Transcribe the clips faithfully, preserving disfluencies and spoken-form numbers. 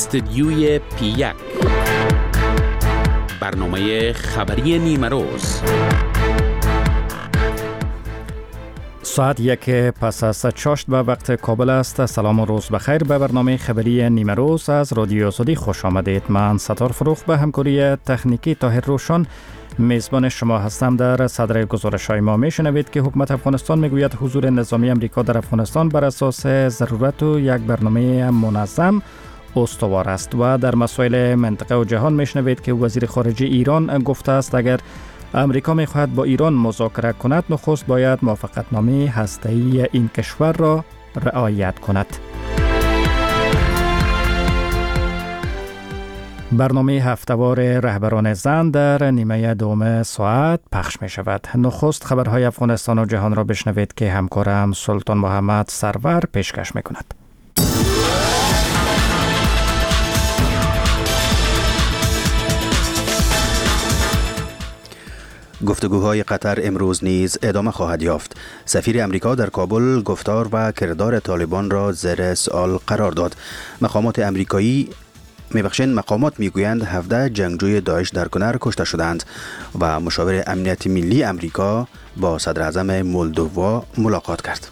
استدیوی پی یک، برنامه خبری نیمه روز. ساعت یک پس از چاشت به وقت کابل است. سلام و روز بخیر. به برنامه خبری نیمه روز از رادیو آزادی خوش آمدید. من ستار فروخ به همکاری تکنیکی طاهر روشن میزبان شما هستم. در صدر گزارش‌های ما میشنوید که حکومت افغانستان میگوید حضور نظامی امریکا در افغانستان بر اساس ضرورت و یک برنامه منظم استوار است. و در مسائل منطقه و جهان میشنوید که وزیر خارجه ایران گفته است اگر امریکا میخواهد با ایران مذاکره کند، نخست باید موافقتنامه هسته‌ای این کشور را رعایت کند. برنامه هفته‌وار رهبران زن در نیمه دوم ساعت پخش می شود. نخست خبرهای افغانستان و جهان را بشنوید که همکارم سلطان محمد سرور پیشکش می کند. گفتگوهای قطر امروز نیز ادامه خواهد یافت. سفیر امریکا در کابل گفتار و کردار طالبان را زیر سوال قرار داد. مقامات امریکایی میبخشین مقامات میگویند هفده جنگجوی داعش در کنر کشته شدند و مشاور امنیت ملی امریکا با صدر اعظم مولدووا ملاقات کرد.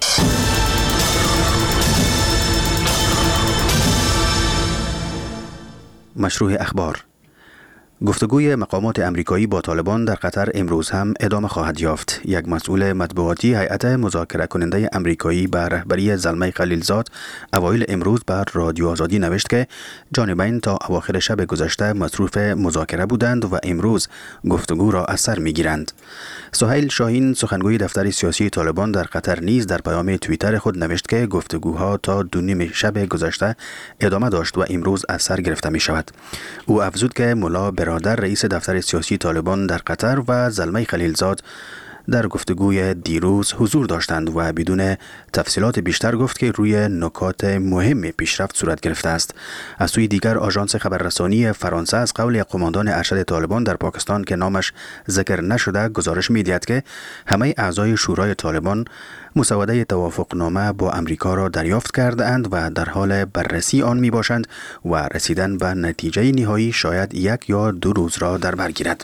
مشروع اخبار. گفتگوی مقامات امریکایی با طالبان در قطر امروز هم ادامه خواهد یافت. یک مسئول مطبوعاتی هیئت مذاکره کننده امریکایی به رهبری زلمه خلیلزاد اوایل امروز بر رادیو آزادی نوشت که جانبین تا اواخر شب گذشته مصروف مذاکره بودند و امروز گفتگو را از سر میگیرند. سهیل شاهین سخنگوی دفتر سیاسی طالبان در قطر نیز در پیام توییتر خود نوشت که گفتگوها تا دو نیم شب گذشته ادامه داشت و امروز از سر گرفته می شود. او افزود که ملا برادر رئیس دفتر سیاسی طالبان در قطر و زلمه خلیلزاد در گفتگوی دیروز حضور داشتند و بدون تفصیلات بیشتر گفت که روی نکات مهم پیشرفت صورت گرفته است. از سوی دیگر آژانس خبررسانی فرانسه از قول قماندان ارشد طالبان در پاکستان که نامش ذکر نشده گزارش می‌دهد که همه اعضای شورای طالبان مسوده توافقنامه با امریکا را دریافت کرده اند و در حال بررسی آن می باشند و رسیدن به نتیجه نهایی شاید یک یا دو روز را در بر گیرد.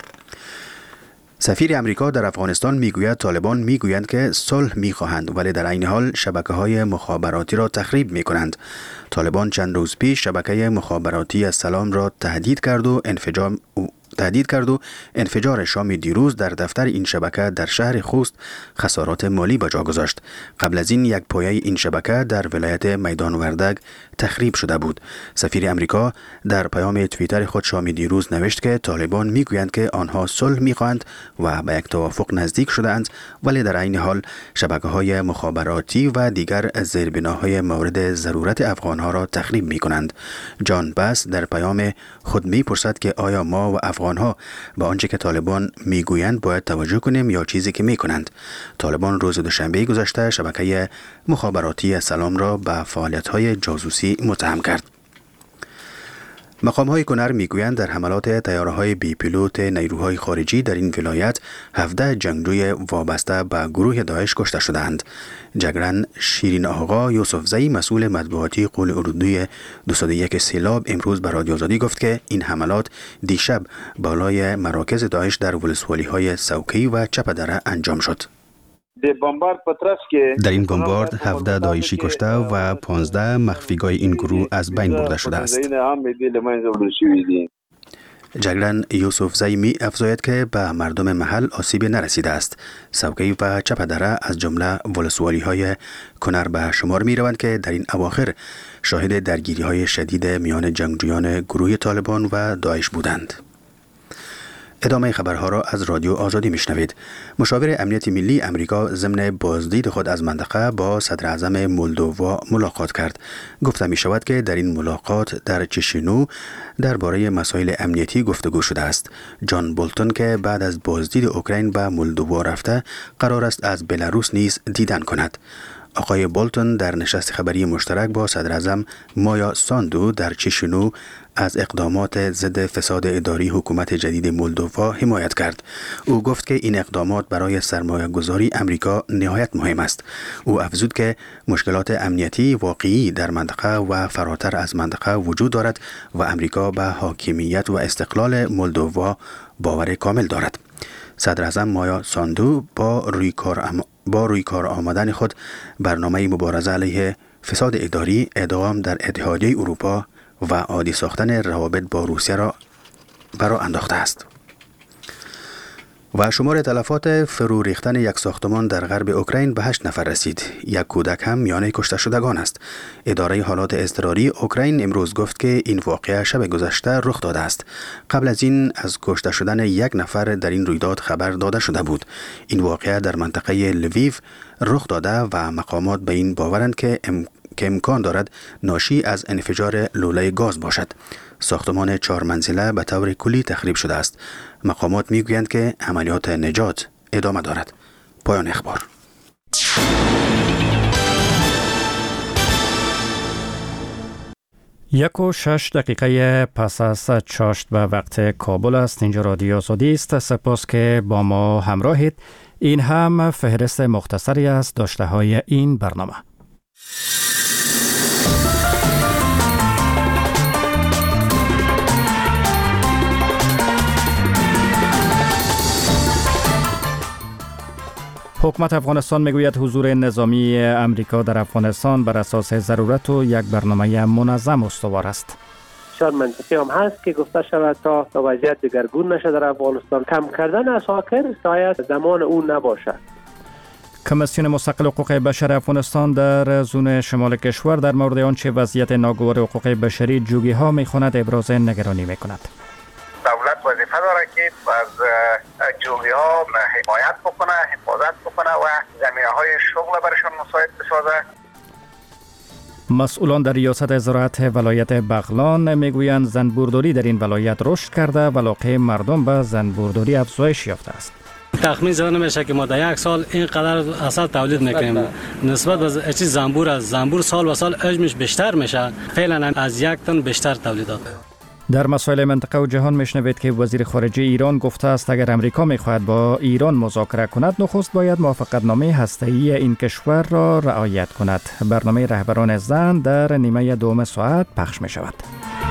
سفیر امریکا در افغانستان میگوید طالبان میگویند که صلح میخواهند ولی در عین حال شبکه‌های مخابراتی را تخریب میکنند. طالبان چند روز پیش شبکه مخابراتی السلام را تهدید کرد و انفجام تهدید کرد و انفجار شام دیروز در دفتر این شبکه در شهر خوست خسارات مالی به جا گذاشت. قبل از این یک پایه این شبکه در ولایت میدان وردگ تخریب شده بود. سفیر امریکا در پیام توییتر خود شام دیروز نوشت که طالبان میگویند که آنها صلح میخواهند و به یک توافق نزدیک شده‌اند ولی در عین حال شبکه‌های مخابراتی و دیگر زیربناهای مورد ضرورت افغانها را تخریب میکنند. جان باس در پیام خود میپرسد که آیا ما و افغانها به آنچه که طالبان میگویند باید توجه کنیم یا چیزی که میکنند؟ طالبان روز دوشنبه گذشته شبکه مخابراتی سلام را به فعالیت‌های جاسوسی متهم کرد. مقام‌های کنر میگویند در حملات طیاره‌های بی پیلوت نیروهای خارجی در این ولایت هفده جنگجوی وابسته به گروه داعش کشته شدند. جگرن شیرین آقا یوسفزئی مسئول مطبوعاتی قول اردوی دویست و یک سیلاب امروز به رادیو آزادی گفت که این حملات دیشب بالای مراکز داعش در ولسوالی‌های سوکی و چپدره انجام شد. در این بمبارد هفده داعشی کشته و پانزده مخفیگاه این گروه از بین برده شده است. جگرن یوسفزئی می افزاید که به مردم محل آسیبی نرسیده است. سوکی و چپدره از جمله ولسوالی های کنر به شمار می روند که در این اواخر شاهد درگیری های شدید میان جنگجویان گروه طالبان و داعش بودند. ادامه خبرها را از رادیو آزادی میشنوید. مشاور امنیت ملی امریکا ضمن بازدید خود از منطقه با صدر اعظم مولدووا ملاقات کرد. گفته می شود که در این ملاقات در چشینو درباره مسائل امنیتی گفتگو شده است. جان بولتون که بعد از بازدید اوکراین به مولدووا رفته قرار است از بلاروس نیز دیدن کند. آقای بولتون در نشست خبری مشترک با صدر اعظم مایا ساندو در چیشینو از اقدامات ضد فساد اداری حکومت جدید مولدووا حمایت کرد. او گفت که این اقدامات برای سرمایه گذاری امریکا نهایت مهم است. او افزود که مشکلات امنیتی واقعی در منطقه و فراتر از منطقه وجود دارد و امریکا به حاکمیت و استقلال مولدووا باور کامل دارد. صدر اعظم مایا ساندو با روی کار ام... با روی کار آمدن خود برنامه مبارزه علیه فساد اداری، ادغام در اتحادیه اروپا و عادی ساختن روابط با روسیه را برا انداخته است. و شمار تلفات فرو ریختن یک ساختمان در غرب اوکراین به هشت نفر رسید. یک کودک هم میان کشته شدگان است. اداره حالات اضطراری اوکراین امروز گفت که این واقعه شب گذشته رخ داده است. قبل از این از کشته شدن یک نفر در این رویداد خبر داده شده بود. این واقعه در منطقه لویو رخ داده و مقامات به این باورند که ام... که امکان دارد ناشی از انفجار لوله گاز باشد. ساختمان چهار منزله به طور کلی تخریب شده است. مقامات میگویند که عملیات نجات ادامه دارد. پایان اخبار. یک و شش دقیقه پس از چاشت به وقت کابل است. اینجا رادیو آزادی است. سپاس که با ما همراهید. این هم فهرست مختصری از داشته های این برنامه. حکومت افغانستان میگوید حضور نظامی امریکا در افغانستان بر اساس ضرورت و یک برنامه منظم استوار است. بسیار منطقی هم هست که گفته شود تا وضعیت دگرگون نشه در افغانستان. کم کردن اساکر شاید زمان اون نباشه. کمیسیون مستقل حقوق بشر افغانستان در زون شمال کشور در مورد آنچه وضعیت ناگوار حقوق بشری جوگی ها میخواند ابراز نگرانی میکند. دولت وظیفه داره که از جوگی ها حمایت بکنه، حفاظت بکنه و زمینه های شغل برشان مساعد بسازه. مسئولان در ریاست زراعت ولایت بغلان میگویند زنبورداری در این ولایت رشد کرده و علاقه مردم به زنبورداری افزایش یافته است. تخمین زده نمیشه که ما در یک سال اینقدر عسل تولید میکنیم. نسبت به چیز زنبور از زنبور سال و سال حجمش بیشتر میشه. فعلا از یک تن بیشتر تولیدات. در مسائل منطقه و جهان میشنوید که وزیر خارجه ایران گفته است اگر امریکا میخواهد با ایران مذاکره کند نخست باید موافقتنامه هسته‌ای این کشور را رعایت کند. برنامه رهبران زن در نیمه دوم ساعت پخش می شود.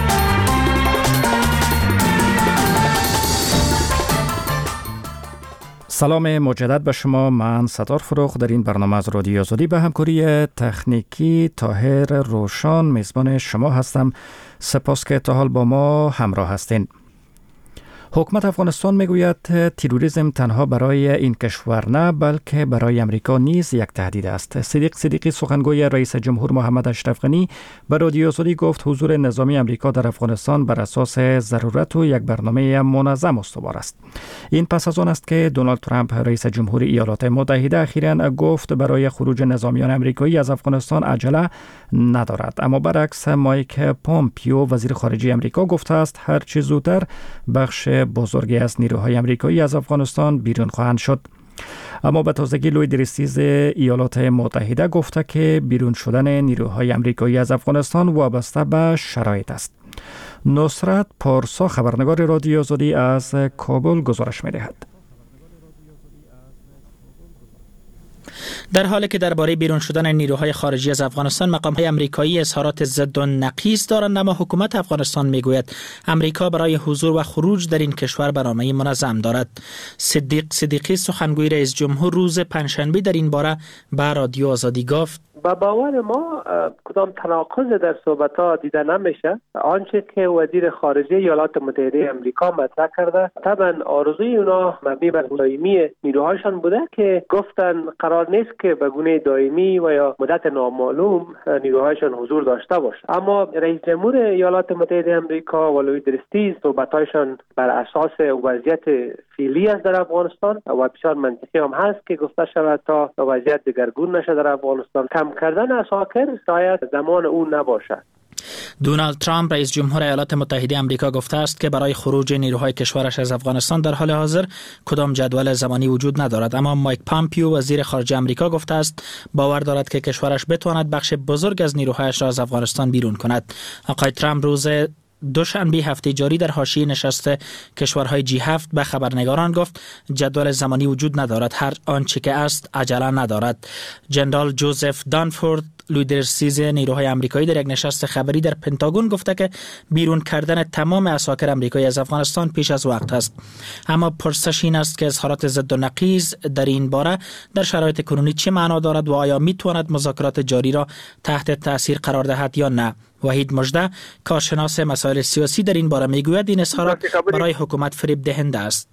سلام مجدد به شما. من ستار فروخ در این برنامه از رادیو آزادی به همکاری تکنیکی طاهر روشان میزبان شما هستم. سپاس که تا حال با ما همراه هستین. حکومت افغانستان میگوید تروریسم تنها برای این کشور نه بلکه برای امریکا نیز یک تهدید است. صدیق صدیقی سخنگوی رئیس جمهور محمد اشرف غنی به رادیو آزادی گفت حضور نظامی امریکا در افغانستان بر اساس ضرورت و یک برنامه منظم استوار است. این پس از آن است که دونالد ترامپ رئیس جمهور ایالات متحده اخیراً گفت برای خروج نظامیان امریکایی از افغانستان عجله ندارد. اما برعکس مایک پومپیو وزیر خارجه امریکا گفته است هر چه زودتر بخش بزرگی از نیروهای امریکایی از افغانستان بیرون خواهند شد. اما به تازگی لوید ریستیز ایالات متحده گفته که بیرون شدن نیروهای امریکایی از افغانستان وابسته به شرایط است. نصرت پارسا خبرنگار رادیو آزادی از کابل گزارش می‌دهد. در حالی که درباره بیرون شدن نیروهای خارجی از افغانستان مقام‌های آمریکایی اظهارات ضد و نقیض دارند، اما حکومت افغانستان میگوید امریکا برای حضور و خروج در این کشور برنامه منظم دارد. صدیق صدیقی سخنگوی رئیس جمهور روز پنجشنبه در این باره به رادیو آزادی گفت با باور ما کدام تناقض در صحبت‌ها دیده نمیشه. آنچه که وزیر خارجه ایالات متحده آمریکا مطرح کرده طبعا آرزوی اونا مبنی بر دائمی نیروهاشان بوده که گفتن قرار نیست که به گونه دائمی و یا مدت نامعلوم نیروهاشان حضور داشته باشه. اما رئیس جمهور ایالات متحده آمریکا و لوید ریستیز صحبت‌هایشان بر اساس وضعیت فعلی است در افغانستان و بسیار منطقی هم هست که گفته شود تا وضعیت دگرگون نشه در افغانستان. کم کردن اساکر شاید زمان اون نباشه. دونالد ترامپ رئیس جمهور ایالات متحده آمریکا گفته است که برای خروج نیروهای کشورش از افغانستان در حال حاضر کدام جدول زمانی وجود ندارد، اما مایک پامپیو وزیر خارجه آمریکا گفته است باور دارد که کشورش بتواند بخش بزرگ از نیروهایش را از افغانستان بیرون کند. آقای ترامپ روز دوشنبه هفته جاری در حاشیه نشست کشورهای جی هفت به خبرنگاران گفت جدول زمانی وجود ندارد، هر آنچه که است عجله ندارد. جنرال جوزف دانفورد لیدرسیز نیروهای آمریکایی در یک نشست خبری در پنتاگون گفته که بیرون کردن تمام عساکر آمریکایی از افغانستان پیش از وقت است. اما پرسش این است که اظهارات ضد و نقیض در این باره در شرایط کنونی چه معنا دارد و آیا میتواند مذاکرات جاری را تحت تاثیر قرار دهد یا نه؟ وحید مژده کارشناس مسائل سیاسی در این باره میگوید این اظهارات برای حکومت فریب دهنده است.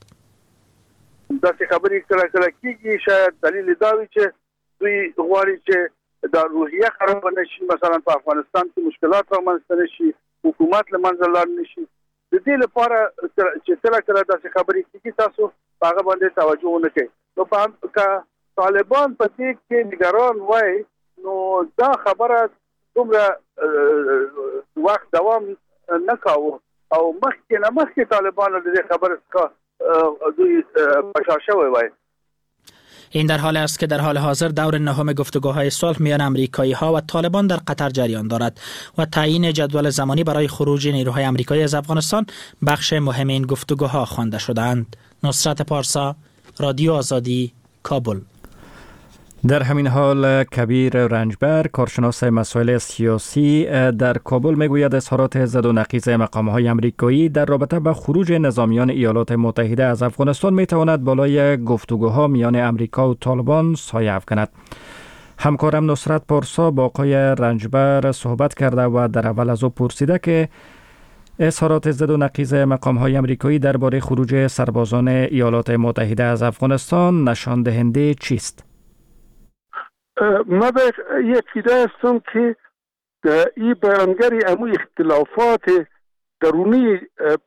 داسې خبرې کله کله کېږي، شاید دلیل دا وي چې دوی غواړي چې دا روحیه خراب نشي، مثلا په افغانستان کې مشکلات رامنځته نشي، حکومت له منځه لاړ نشي. د دې لپاره چې کله کله داسې خبرې کېږي تاسو هغه باندې توجه ونه کوئ. نو که طالبان په دې کې نگران وای نو دا خبره دومره وقت دوام نه کاوه او مخکې نه مخکې طالبان د دې خبره څخه دوی پاشا شوی وای. این در حال است که در حال حاضر دور نهم گفتگوهای صلح میان آمریکایی ها و طالبان در قطر جریان دارد و تعیین جدول زمانی برای خروج نیروهای آمریکایی از افغانستان بخش مهم این گفتگوها خوانده شدند. نصرت پارسا، رادیو آزادی، کابل. در همین حال کبیر رنجبر کارشناس مسائل سیاسی در کابل میگوید اظهارات ضد و نقیض مقام‌های آمریکایی در رابطه با خروج نظامیان ایالات متحده از افغانستان میتواند بالای گفتگوها میان آمریکا و طالبان سایه افکند. همکارم نصرت پارسا با آقای رنجبر صحبت کرده و در اول از او پرسیده که اظهارات ضد و نقیض مقام‌های آمریکایی درباره خروج سربازان ایالات متحده از افغانستان نشان دهنده چیست؟ ما به یک ایده هستم که این بیانگری امو اختلافات درونی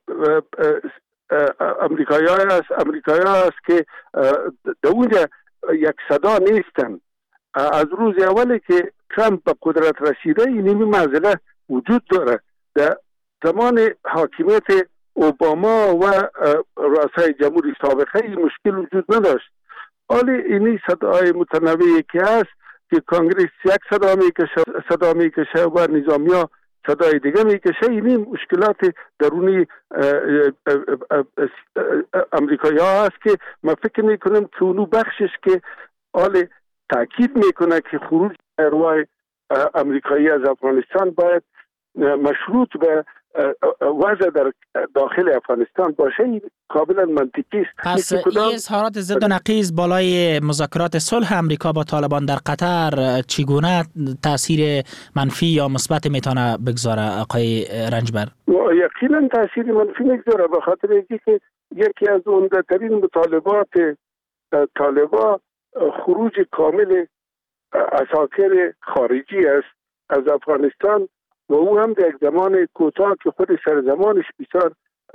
امریکایی است امریکایی است که در اونجا یک صدا نیستن. از روز اولی که ترامپ به قدرت رسیده این معضله وجود داره. در زمان حاکمیت اوباما و رئیس جمهوری سابقه این مشکل وجود نداشت. حالی اینی صدای متنوعی که هست که کانگریس یک صدا میکشه صدا میکشه و نظامیا صدای دیگه میکشه، اینی مشکلات درونی امریکایی ها هست که من فکر میکنم که اونو بخشش که حال تاکید میکنه که خروج نیروهای امریکایی از افغانستان باید مشروط به وضع در داخل افغانستان باشه، این کاملا منطقی است. پس این اظهارات ضد و نقیض بالای مذاکرات صلح امریکا با طالبان در قطر چگونه تاثیر منفی یا مثبت میتونه بگذاره آقای رنجبر؟ یقینا تاثیر منفی میگذاره، به خاطر اینکه یکی از عمده‌ترین مطالبات طالبان خروج کامل عساکر خارجی است از افغانستان و او هم در یک زمان کوتاه که خود سرزمانش بسیار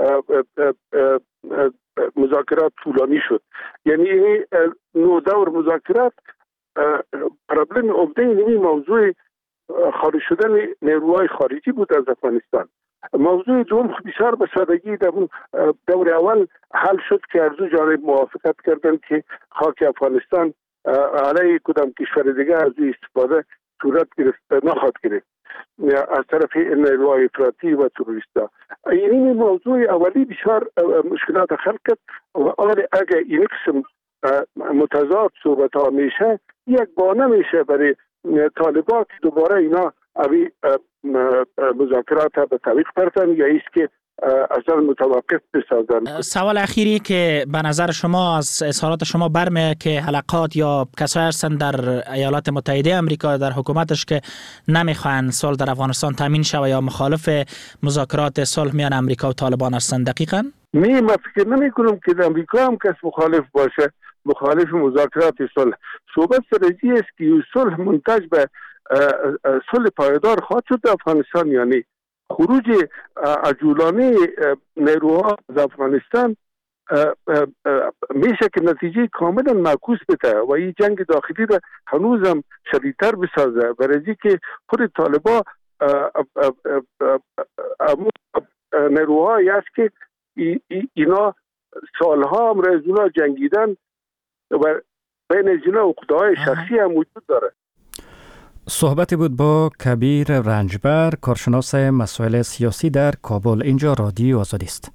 مذاکرات طولانی شد. یعنی نو دور مذاکرات پرابلم عمده این موضوع خارج شدن نیروهای خارجی بود از افغانستان. موضوع دوم بسیار به سادگی در دور اول حل شد که از دو جانب موافقت کردند که خاک افغانستان علیه کدام کشور دیگه از استفاده صورت گرفت نخواهد گرفت از طرف نیروهای افراطی و تروریستا. این موضوع اولی بسیار مشکلات خلق کرد و اگر این قسم متضاد صحبت ها میشه یک بانه میشه برای طالبان که دوباره اینا اوی مذاکرات به تعویق پرتن یا ایست که اصلا متوقف بسازن. سوال اخیری که به نظر شما از اظهارات شما برمیه که حلقات یا کسایی هستند در ایالات متحده آمریکا در حکومتش که نمیخوان صلح در افغانستان تامین شود یا مخالف مذاکرات صلح میان آمریکا و طالبان هستند دقیقاً؟ نه، من فکر نمی کنم که در آمریکا هم کس مخالف باشه مخالف مذاکرات صلح. صحبت سرجی است که صلح منتج به صلح پایدار خواهد شد در افغانستان، یعنی خروج عجولانه نیروها از افغانستان میشه که نتیجه کاملا معکوس بده و این جنگ داخلی را هنوز هم شدیدتر بسازه، برای که خود طالبان نیروهایی است که اینا سالها هم از اونا جنگیدن و بین از اینا عقده‌های شخصی هم وجود داره. صحبتی بود با کبیر رنجبر، کارشناس مسائل سیاسی در کابل. اینجا رادیو آزادی است.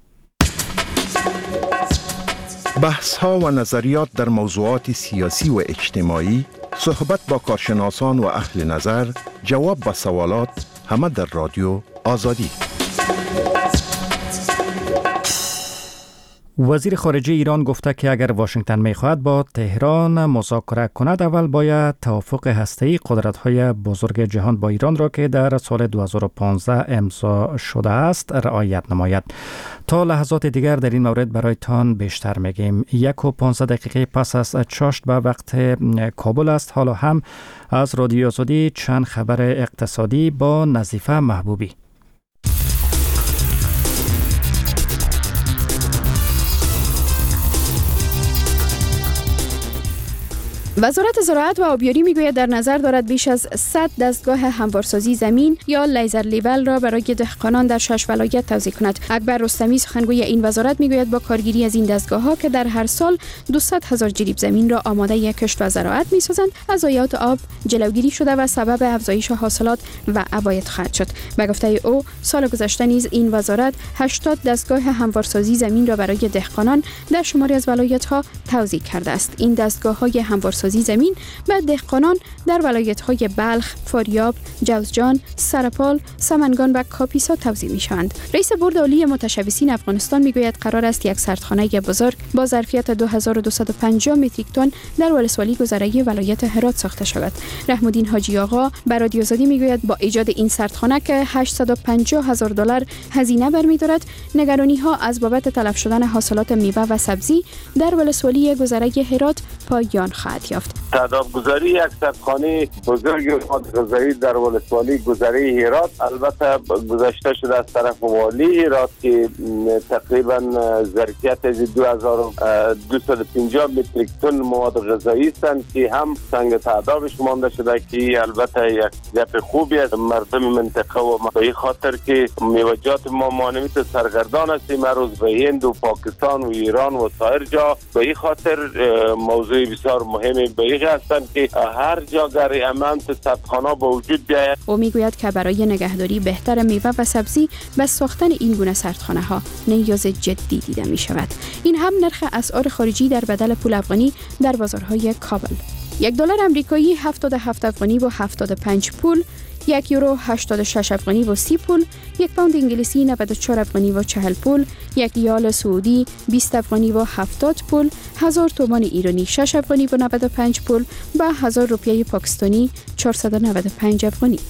بحث ها و نظریات در موضوعات سیاسی و اجتماعی، صحبت با کارشناسان و اهل نظر، جواب به سوالات، همه در رادیو آزادی. وزیر خارجه ایران گفته که اگر واشنگتن می‌خواهد با تهران مذاکره کند، اول باید توافق هسته‌ای قدرت‌های بزرگ جهان با ایران را که در سال دو هزار و پانزده امضا شده است رعایت نماید. تا لحظات دیگر در این مورد برایتان بیشتر میگیم. یک و پانزده دقیقه پس از چاشت به وقت کابل است. حالا هم از رادیو آزادی چند خبر اقتصادی با نظیفه محبوبی. وزارت زراعت و آبیاری میگوید در نظر دارد بیش از صد دستگاه هموارسازی زمین یا لیزر لیول را برای دهقانان در شش ولایت توزیع کند. اکبر رستمی سخنگوی این وزارت میگوید با کارگیری از این دستگاه ها که در هر سال دویست هزار جریب زمین را آماده کشت و زراعت میسازند، از ضایعات آب جلوگیری شده و سبب افزایش حاصلات و عواید خواهد شد. به گفته او سال گذشته نیز این وزارت هشتاد دستگاه هموارسازی زمین را برای دهقانان در شماری از ولایت ها توزیع کرده است. این دستگاه های هموارسازی زمین به دهقانان در ولایت‌های بلخ، فاریاب، جوزجان، سرپال، سمنگان و کاپیسا توزیع می‌شوند. رئیس بورد عالی متشبثین افغانستان میگوید قرار است یک سردخانه بزرگ با ظرفیت دو هزار و دویست و پنجاه متریک تن در ولسوالی گذره ولایت هرات ساخته شود. رحم‌الدین حاجی آقا بر رادیو آزادی میگوید با ایجاد این سردخانه که هشتصد و پنجاه هزار دلار هزینه برمی‌دارد، نگرانی‌ها از بابت تلف شدن حاصلات میوه و سبزی در ولسوالی گذره هرات پایان خواهد یافت. تدارک‌گذاری یک سردخانه بزرگ غذایی در ولسوالی گذره هرات البته گذاشته شده از طرف والی هرات که تقریبا ظرفیت از دو هزار و دویست و پنجاه متریک تن مواد غذایی هستند که هم سنگ تعدادش مانده شده که البته یک گپ خوبی است مردم منطقه و به این خاطر که میوه‌جات ما مانمیت سرگردان هستیم امروز به هند و پاکستان و ایران و سایر جا. به این خاطر موضوع بسیار مهمی به این هستند که هر جا در امانت سردخانه با وجود بیاید. او میگوید که برای نگهداری بهتر میوه و سبزی به ساختن این گونه سردخانه ها نیاز جدی دیده می شود. این هم نرخ اسعار خارجی در بدل پول افغانی در بازارهای کابل. یک دلار آمریکایی هفتاد و هفت افغانی و هفتاد و پنج پول، یک یورو هشتاد و شش افغانی و سی پول، یک پوند انگلیسی نود و چهار افغانی و چهل پول، یک ریال سعودی بیست افغانی و هفتاد پول، هزار تومان ایرانی شش افغانی و نود و پنج پول و هزار روپیه پاکستانی چهارصد و نود و پنج افغانی.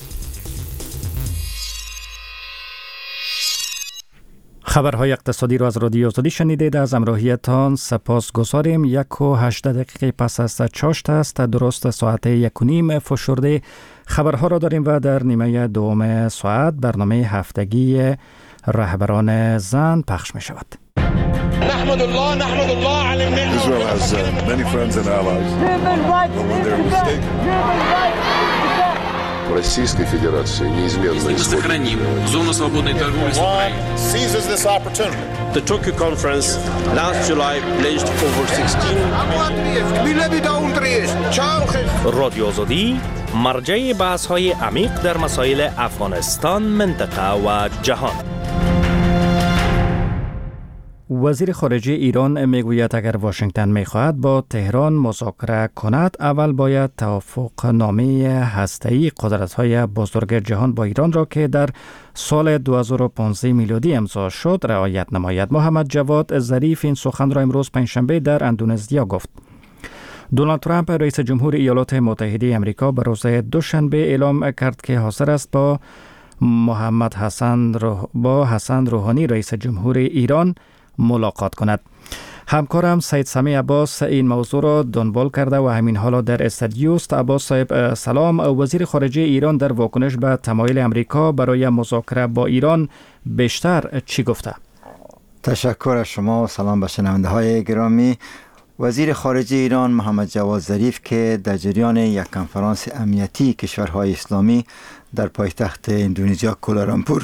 خبرهای اقتصادی را از رادیو آزادی شنیدید. از همراهیتان سپاس گذاریم. یک و هشده دقیقه پس از چاشت است، درست ساعت یک و نیم فشرده خبرها را داریم و در نیمه دوم ساعت برنامه هفتگی رهبران زن پخش می شود. نحمد الله نحمد الله علی النعمة. Israel has uh, many friends and allies. But when they're mistaken, Российской Федерации неизменно сохраним зону свободной торговли с Украиной. Seizes this opportunity. The Tokyo conference last July pledged over sixteen. رادیو آزادی مرجع بحث‌های عمیق در مسائل افغانستان، منطقه و جهان. وزیر خارجه ایران میگوید اگر واشنگتن میخواهد با تهران مذاکره کند، اول باید توافق نامه هسته‌ای قدرت‌های بزرگ جهان با ایران را که در سال دو هزار و پانزده میلادی امضا شد رعایت نماید. محمد جواد ظریف این سخن را امروز پنجشنبه در اندونزیا گفت. دونالد ترامپ رئیس جمهور ایالات متحده آمریکا به روز دوشنبه اعلام کرد که حاضر است با محمد حسن روح... با حسن روحانی رئیس جمهور ایران ملاقات کند. همکارم سید سمی عباس این موضوع را دنبال کرده و همین حالا در استودیو است. عباس صاحب سلام. وزیر خارجه ایران در واکنش به تمایل امریکا برای مذاکره با ایران بیشتر چی گفته؟ تشکر از شما و سلام به شنونده های گرامی. وزیر خارجه ایران محمد جواد ظریف که در جریان یک کنفرانس امنیتی کشورهای اسلامی در پایتخت اندونزیا کوالالامپور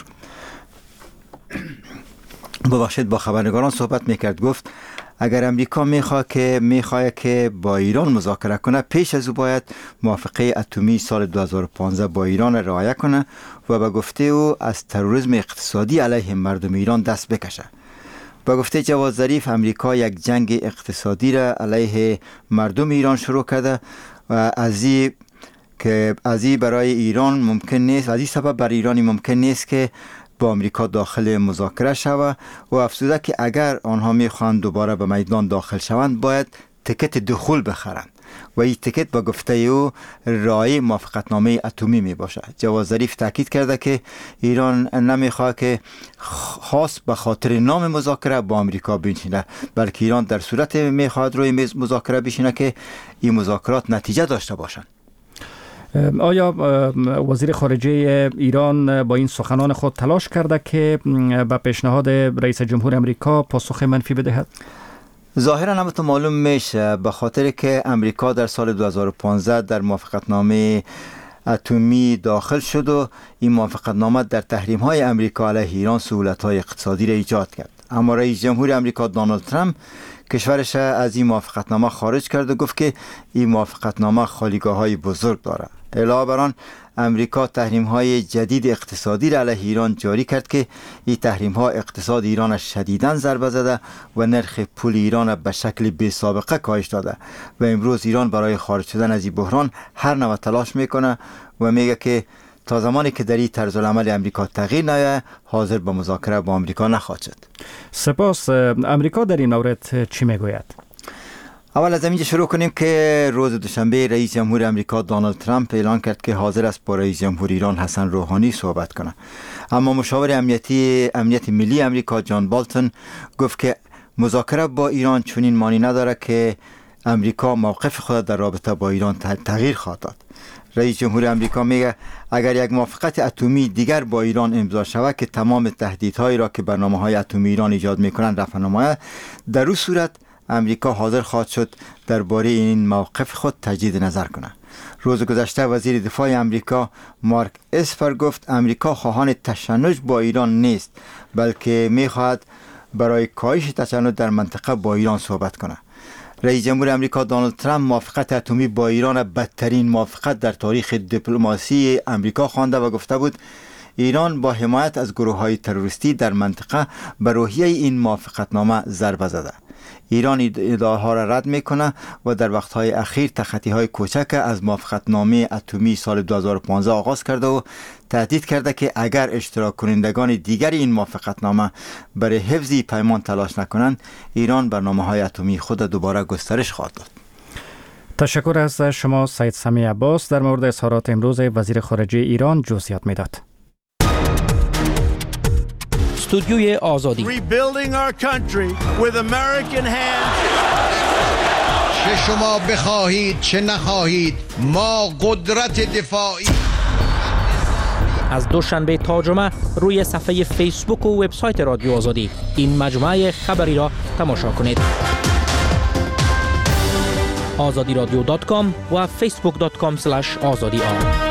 ببخشید با خبرنگاران صحبت میکرد، گفت اگر امریکا میخواد که میخواد که با ایران مذاکره کنه، پیش از او باید موافقه اتمی سال دو هزار و پانزده با ایران رعایت کنه و به گفته او از تروریسم اقتصادی علیه مردم ایران دست بکشه. با گفته جواد ظریف، امریکا یک جنگ اقتصادی را علیه مردم ایران شروع کرده و از این که از این برای ایران ممکن نیست، از این سبب برای ایرانی ممکن نیست که با امریکا داخل مذاکره شود و افزوده که اگر آنها میخواهند دوباره به میدان داخل شوند باید تکت دخول بخرند و این تکت با گفته او رای موافقتنامه اتمی می باشد. جواد ظریف تاکید کرده که ایران نمیخواد که خاص به خاطر نام مذاکره با امریکا بنشینه، بلکه ایران در صورت میخواد روی میز مذاکره بشینه که این مذاکرات نتیجه داشته باشند. آیا وزیر خارجه ایران با این سخنان خود تلاش کرده که به پیشنهاد رئیس جمهور امریکا پاسخ منفی بدهد؟ ظاهرا همتون معلوم میشه، به خاطر که امریکا در سال دو هزار و پانزده در موافقتنامه اتمی داخل شد و این موافقتنامه در تحریم های امریکا علیه ایران سهولت های اقتصادی را ایجاد کرد. اما رئیس جمهور امریکا دونالد ترامپ کشورش از این موافقتنامه خارج کرد و گفت که این موافقتنامه خالیگاه های بزرگ داره. علاوه بر آن امریکا تحریم های جدید اقتصادی را علیه ایران جاری کرد که این تحریم ها اقتصاد ایران شدیداً ضربه زده و نرخ پول ایران به شکل بی سابقه کاهش داده و امروز ایران برای خارج شدن از این بحران هر نوع تلاش میکنه و میگه که تا زمانی که در این طرز العمل امریکا تغییر نیاید حاضر به مذاکره با امریکا نخواهد شد. سپاس. امریکا در این مورد چی میگوید؟ اول از اینجا شروع کنیم که روز دوشنبه رئیس جمهور امریکا دونالد ترامپ اعلان کرد که حاضر است با رئیس جمهور ایران حسن روحانی صحبت کنه. اما مشاور امنیتی امنیت ملی امریکا جان بالتون گفت که مذاکره با ایران چنین معنی نداره که امریکا موقف خود در رابطه با ایران تغییر خواهد داد. رئیس جمهور امریکا میگه اگر یک موافقت اتمی دیگر با ایران امضا شود که تمام تهدیدهایی را که برنامه‌های اتمی ایران ایجاد میکنند رفع نماید، در این صورت امریکا حاضر خواهد شد درباره این موقف خود تجدید نظر کنه. روز گذشته وزیر دفاع امریکا مارک اسپر گفت امریکا خواهان تشنج با ایران نیست، بلکه میخواهد برای کاهش تشنج در منطقه با ایران صحبت کنه. رئیس جمهور امریکا دونالد ترامپ موافقت اتمی با ایران بدترین موافقت در تاریخ دیپلماسی امریکا خوانده و گفته بود ایران با حمایت از گروه‌های تروریستی در منطقه به روحیه این موافقتنامه ضربه زده. ایران ادعاها را رد میکنه و در وقتهای اخیر تخطی‌های کوچک از موافقتنامه اتمی سال دو هزار و پانزده آغاز کرده و تهدید کرده که اگر اشتراک کنندگان دیگر این موافقتنامه برای حفظ پیمان تلاش نکنند، ایران برنامه‌های اتمی خود دوباره گسترش خواهد داد. تشکر از شما سید سمیع عباس در مورد اظهارات امروز وزیر خارجه ایران جزئیات میداد. استودیوی آزادی Rebuilding our country with American hands. چه شما بخواهید چه نخواهید ما قدرت دفاعی. از دوشنبه تا جمعه روی صفحه فیسبوک و وبسایت رادیو آزادی این مجموعه خبری را تماشا کنید. آزادی رادیو دات کام و فیسبوک دات کام اسلش آزادی آر.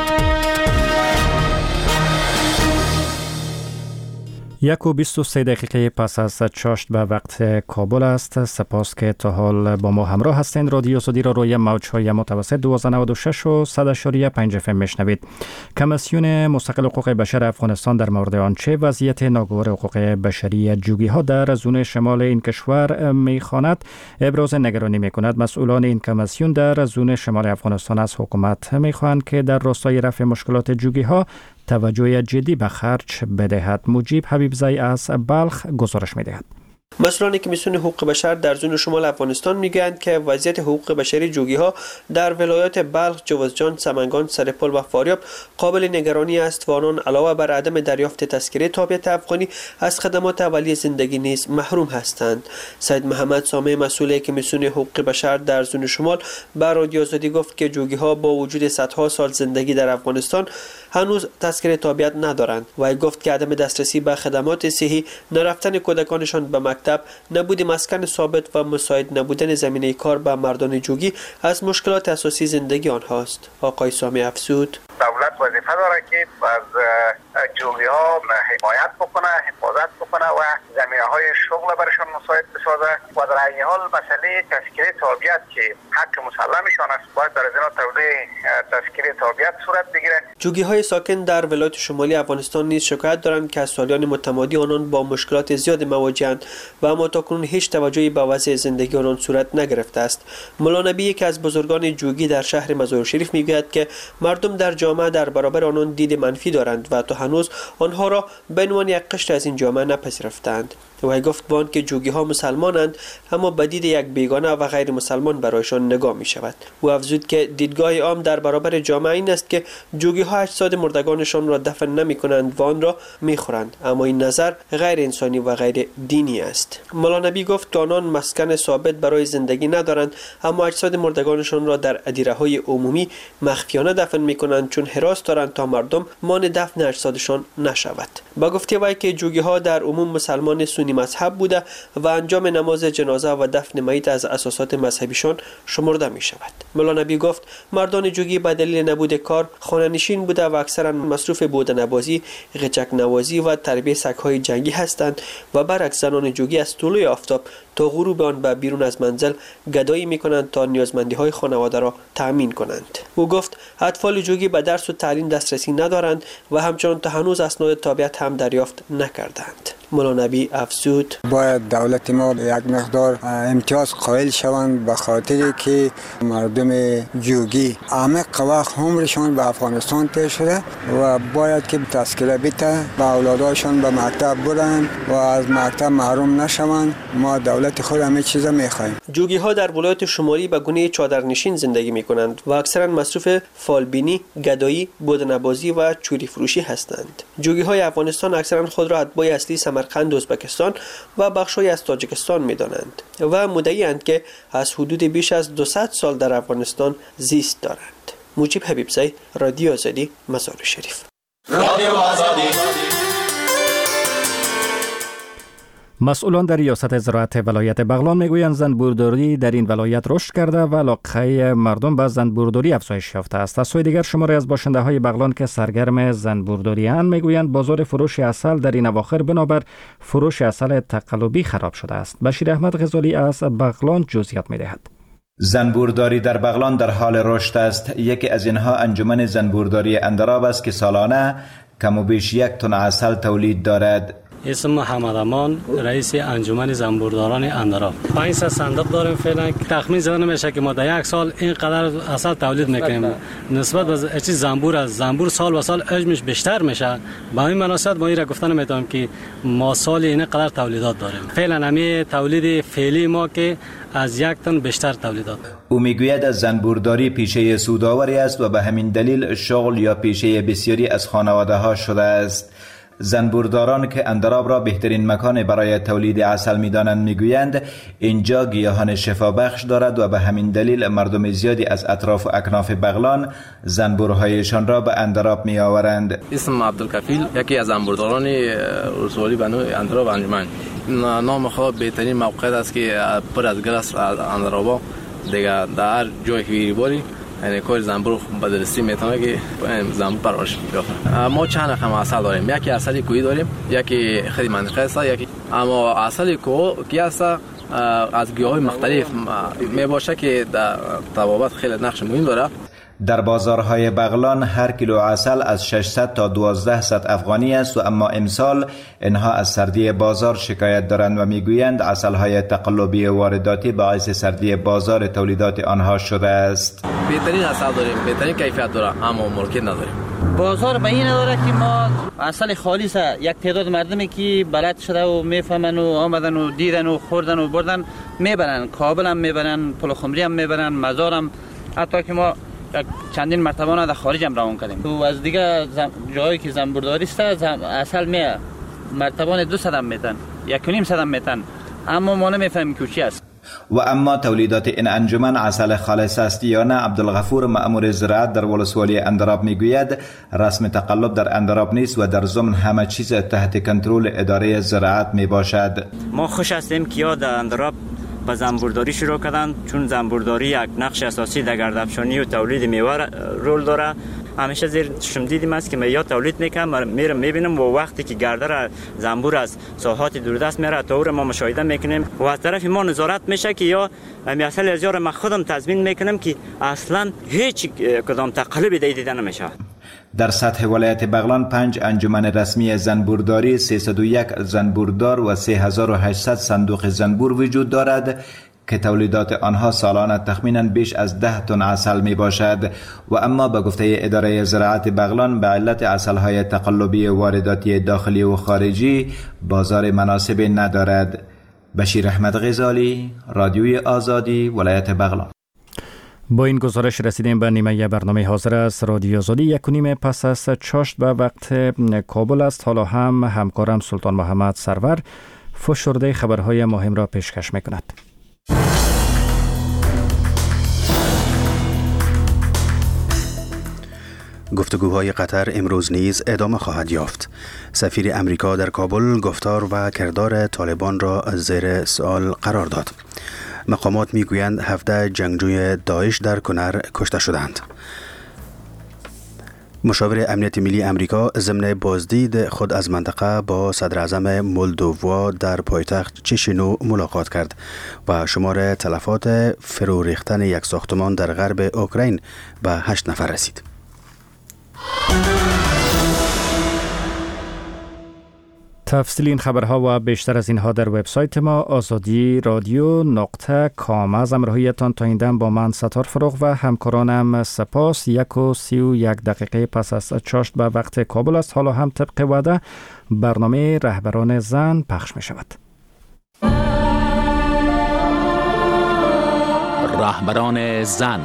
یک و بیست و سه دقیقه پس از چاشت به وقت کابل است. سپاس که تا حال با ما همراه هستین. رادیو آزادی را روی موج‌های متوسط دویست و نود و شش و صد و پنج اف ام میشنوید. کمیسیون مستقل حقوق بشر افغانستان در مورد آنچه وضعیت ناگوار حقوق بشری جوگی ها در زون شمال این کشور میخواند ابراز نگرانی میکند. مسئولان این کمیسیون در زون شمال افغانستان از حکومت میخواهند که در راستای رفع مشکلات جوگی ها توجه جدی به خرج بدهد. مجیب حبیبزی از بلخ گزارش می‌دهد. مسئولان کمیسیون حقوق بشر در زون شمال افغانستان میگویند که وضعیت حقوق بشری جوگی ها در ولایات بلخ، جوزجان، سمنگان، سرپل و فاریاب قابل نگرانی است و آنان علاوه بر عدم دریافت تذکره تابعیت افغانی از خدمات اولیه زندگی نیز محروم هستند. سید محمد سامع مسئول کمیسیون حقوق بشر در زون شمال بر رادیو آزادی گفت که جوگی ها با وجود صدها سال زندگی در افغانستان هنوز تذکره تابعیت ندارند و گفت که عدم دسترسی به خدمات صحی، نرفتن کودکانشان به مکتب مکتب، نبود مسکن ثابت و مساعد نبودن زمینه کار به مردان جوگی از مشکلات اساسی زندگی آنهاست. آقای سامی افزود: دولت وظیفه داره که از جوگی ها حمایت بکنه، حفاظت بکنه و زمینه های شغل برشان مساعد بسازه و در این حال مسئله تذکره تابعیت که حق مسلمشان است باید در ازنا توضیح تذکره تابعیت صورت بگیره. جوگی های ساکن در ولایت شمالی افغانستان نیز شکایت دارند که از سالیان متمادی آنان با مشکلات زیاد مواجهند و اما تاکنون هیچ توجهی به وضع زندگی آنان صورت نگرفته است. مولا نبی، یکی از بزرگان جوگی در شهر مزار شریف، میگوید که مردم در جامعه در برابر آنان دید منفی دارند و تا هنوز آنها را به عنوان یک قشر از این جامعه نپذیرفتند. و گفت بان که جوگی ها مسلمانند اما به دید یک بیگانه و غیر مسلمان برایشان نگاه می شود. او افزود که دیدگاه عام در برابر جامعه این است که جوگی ها اجساد مردگانشان را دفن نمی کنند و آن را می خورند، اما این نظر غیر انسانی و غیر دینی است. مولا نبی گفت که آنان مسکن ثابت برای زندگی ندارند اما اجساد مردگانشان را در ادیره های عمومی مخفیانه دفن می کنند چون حراس دارند تا مردم مانع دفن اجسادشان نشود. با گفته وی که جوگی ها در عموم مسلمان سنی مذهب بوده و انجام نماز جنازه و دفن میت از اساسات مذهبیشان شمرده می شود. مولا نبی گفت مردان جوگی به دلیل نبود کار خانه نشین بوده و اکثرا مصروف بوده نوازی، غچک نوازی و تربیت سگ‌های جنگی هستند و برعکس زنان جوگی از طلوع آفتاب تا غروب آن به بیرون از منزل گدایی می کنند تا نیازمندی های خانواده را تأمین کنند. او گفت اطفال جوگی به درس و تعلیم دسترسی ندارند و همچنان تا هنوز اسناد تابعیت هم دریافت نکردند. مولا نبی افزود: باید دولت ما یک مقدار امتیاز قائل شوند به خاطر که مردم جوگی عمیق وقت عمرشان به افغانستان تیر شده و باید که تذکره بده به اولاداشان به مکتب برن و از مکتب محروم نشوند. ما دولت خود همه چیزا میخوایم. جوگی ها در ولایت شمالی به گونه چادرنشین زندگی میکنند و اکثرا مصروف فالبینی، گدایی، بودنبازی و چوری فروشی هستند. جوگی های افغانستان اکثرا خود را اتباع اصلی سمرقند، ازبکستان و بخش‌های از تاجیکستان می‌دانند و مدعی‌اند که از حدود بیش از دویست سال در افغانستان زیست دارند. مجیب حبیبزی، رادیو آزادی، مزار شریف. رادیو آزادی. مسئولان در ریاست زراعت ولایت بغلان میگویند زنبورداری در این ولایت رشد کرده و علاقه مردم به زنبورداری افزایش یافته است. از سوی دیگر شماری از باشنده های بغلان که سرگرم زنبورداری اند میگویند بازار فروش عسل در این اواخر بنابر فروش عسل تقلبی خراب شده است. بشیر احمد غزالی از بغلان جزئیات میدهد. زنبورداری در بغلان در حال رشد است. یکی از اینها انجمن زنبورداری اندراب است که سالانه کم و بیش یک تن عسل تولید دارد. اسم محمد امان، رئیس انجمن زنبورداران اندراب. پنج تا صندوق داریم فعلا. تخمین زده نمیشه که ما در یک سال اینقدر عسل تولید میکنیم. نسبت به چیز زنبور از زنبور سال و سال حجمش بیشتر میشه. با این مناسبت ما این را گفتن میتونم که ما سال اینقدر تولیدات داریم. فعلا همین تولید فعلی ما که از یک تن بیشتر تولیدات. او میگوید از زنبورداری پیشه سودآوری است و به همین دلیل شغل یا پیشه بسیاری از خانواده ها شده است. زنبورداران که اندراب را بهترین مکان برای تولید عسل می‌دانند میگویند اینجا گیاهان شفابخش دارد و به همین دلیل مردم زیادی از اطراف و اکناف بغلان زنبورهایشان را به اندراب میآورند. اسم عبدالکفیل، یکی از زنبورداران رسولی بنو اندراب انجمن. نام خود بهترین موقعیت است که پر از گل است اندرابا دیگه در هر جای ویری باری یعنی کار زنبور به درستی میتونه که زنبور پرورش بیافته. ما چند رقم عسل داریم، یکی عسل کوهی داریم، یکی خیلی منطقه است، یکی اما عسل کوهی است از گیاهای مختلف می باشه که در طبابت خیلی نقش مهم داره. در بازارهای بغلان هر کیلو عسل از ششصد تا دوازده افغانی است و اما امسال اینها از سردی بازار شکایت دارند و میگویند عسلهای تقلبی وارداتی باعث سردی بازار تولیدات آنها شده است. بهترین عسل داریم، بهترین کیفیت داره اما مارکت نداریم. بازار به این نداره که ما عسل خالص یک تعداد مردمی که بلد شده و میفهمن و آمدن و دیدن و خوردن و بردن میبرن، کابل هم میبرن، پلخمری هم میبرن، مزار هم، حتی که ما چندین مرتبه در خارج هم روان کردیم. تو از دیگه جایی که زنبورداری است عسل می مرتبه دو صدم میتن، یک و نیم صدم میتن، اما ما نمیفهمیم که چی است. و اما تولیدات این انجمن عسل خالص است یا نه؟ عبدالغفور مأمور زراعت در ولسوالی اندراب میگوید رسم تقلب در اندراب نیست و در ضمن همه چیز تحت کنترل اداره زراعت می باشد. ما خوش هستیم که یا در اندراب به زنبورداری شروع کردن، چون زنبورداری یک نقش اساسی در گردافشانی و تولید میوه رول داره. همیشه زیر چشم دیدیم است که یا تولید میکنم میرم میبینم و وقتی که گرده را زنبور از ساحات دوردست میره طور ما مشاهده میکنیم و از طرف ما نظارت میشه که یا اصل از یار ما خودم تضمین میکنم که اصلا هیچ کدام تقلبی دیده نمیشه. در سطح ولایت بغلان پنج انجمن رسمی زنبورداری، سیصد و یک زنبوردار و سه هزار و هشتصد صندوق زنبور وجود دارد که تولیدات آنها سالانه تخمینا بیش از ده تن عسل می باشد و اما به گفته اداره زراعت بغلان به علت عسل‌های تقلبی وارداتی داخلی و خارجی بازار مناسب ندارد. بشیر احمد غزالی، رادیوی آزادی، ولایت بغلان. با این گزارش رسیدیم به نیمه برنامه حاضر است رادیو آزادی. یک و نیم پس از چاشت به وقت کابل است. حالا هم همکارم سلطان محمد سرور فشرده خبرهای مهم را پیشکش میکند. گفتگوهای قطر امروز نیز ادامه خواهد یافت. سفیر امریکا در کابل گفتار و کردار طالبان را زیر سوال قرار داد. مقامات میگویند هفده جنگجوی داعش در کنر کشته شدند. مشاور امنیت ملی امریکا ضمن بازدید خود از منطقه با صدر اعظم مولدووا در پایتخت چشینو ملاقات کرد و شمار تلفات فرو ریختن یک ساختمان در غرب اوکراین به هشت نفر رسید. تفصیل این خبرها و بیشتر از اینها در وبسایت ما آزادی رادیو نقطه کام. از همراهیتان تا این دم با من ستار فروغ و همکارانم سپاس. یک و سی و یک دقیقه پس از چاشت به وقت کابل است. حالا هم طبق وعده برنامه رهبران زن پخش می شود. رهبران زن.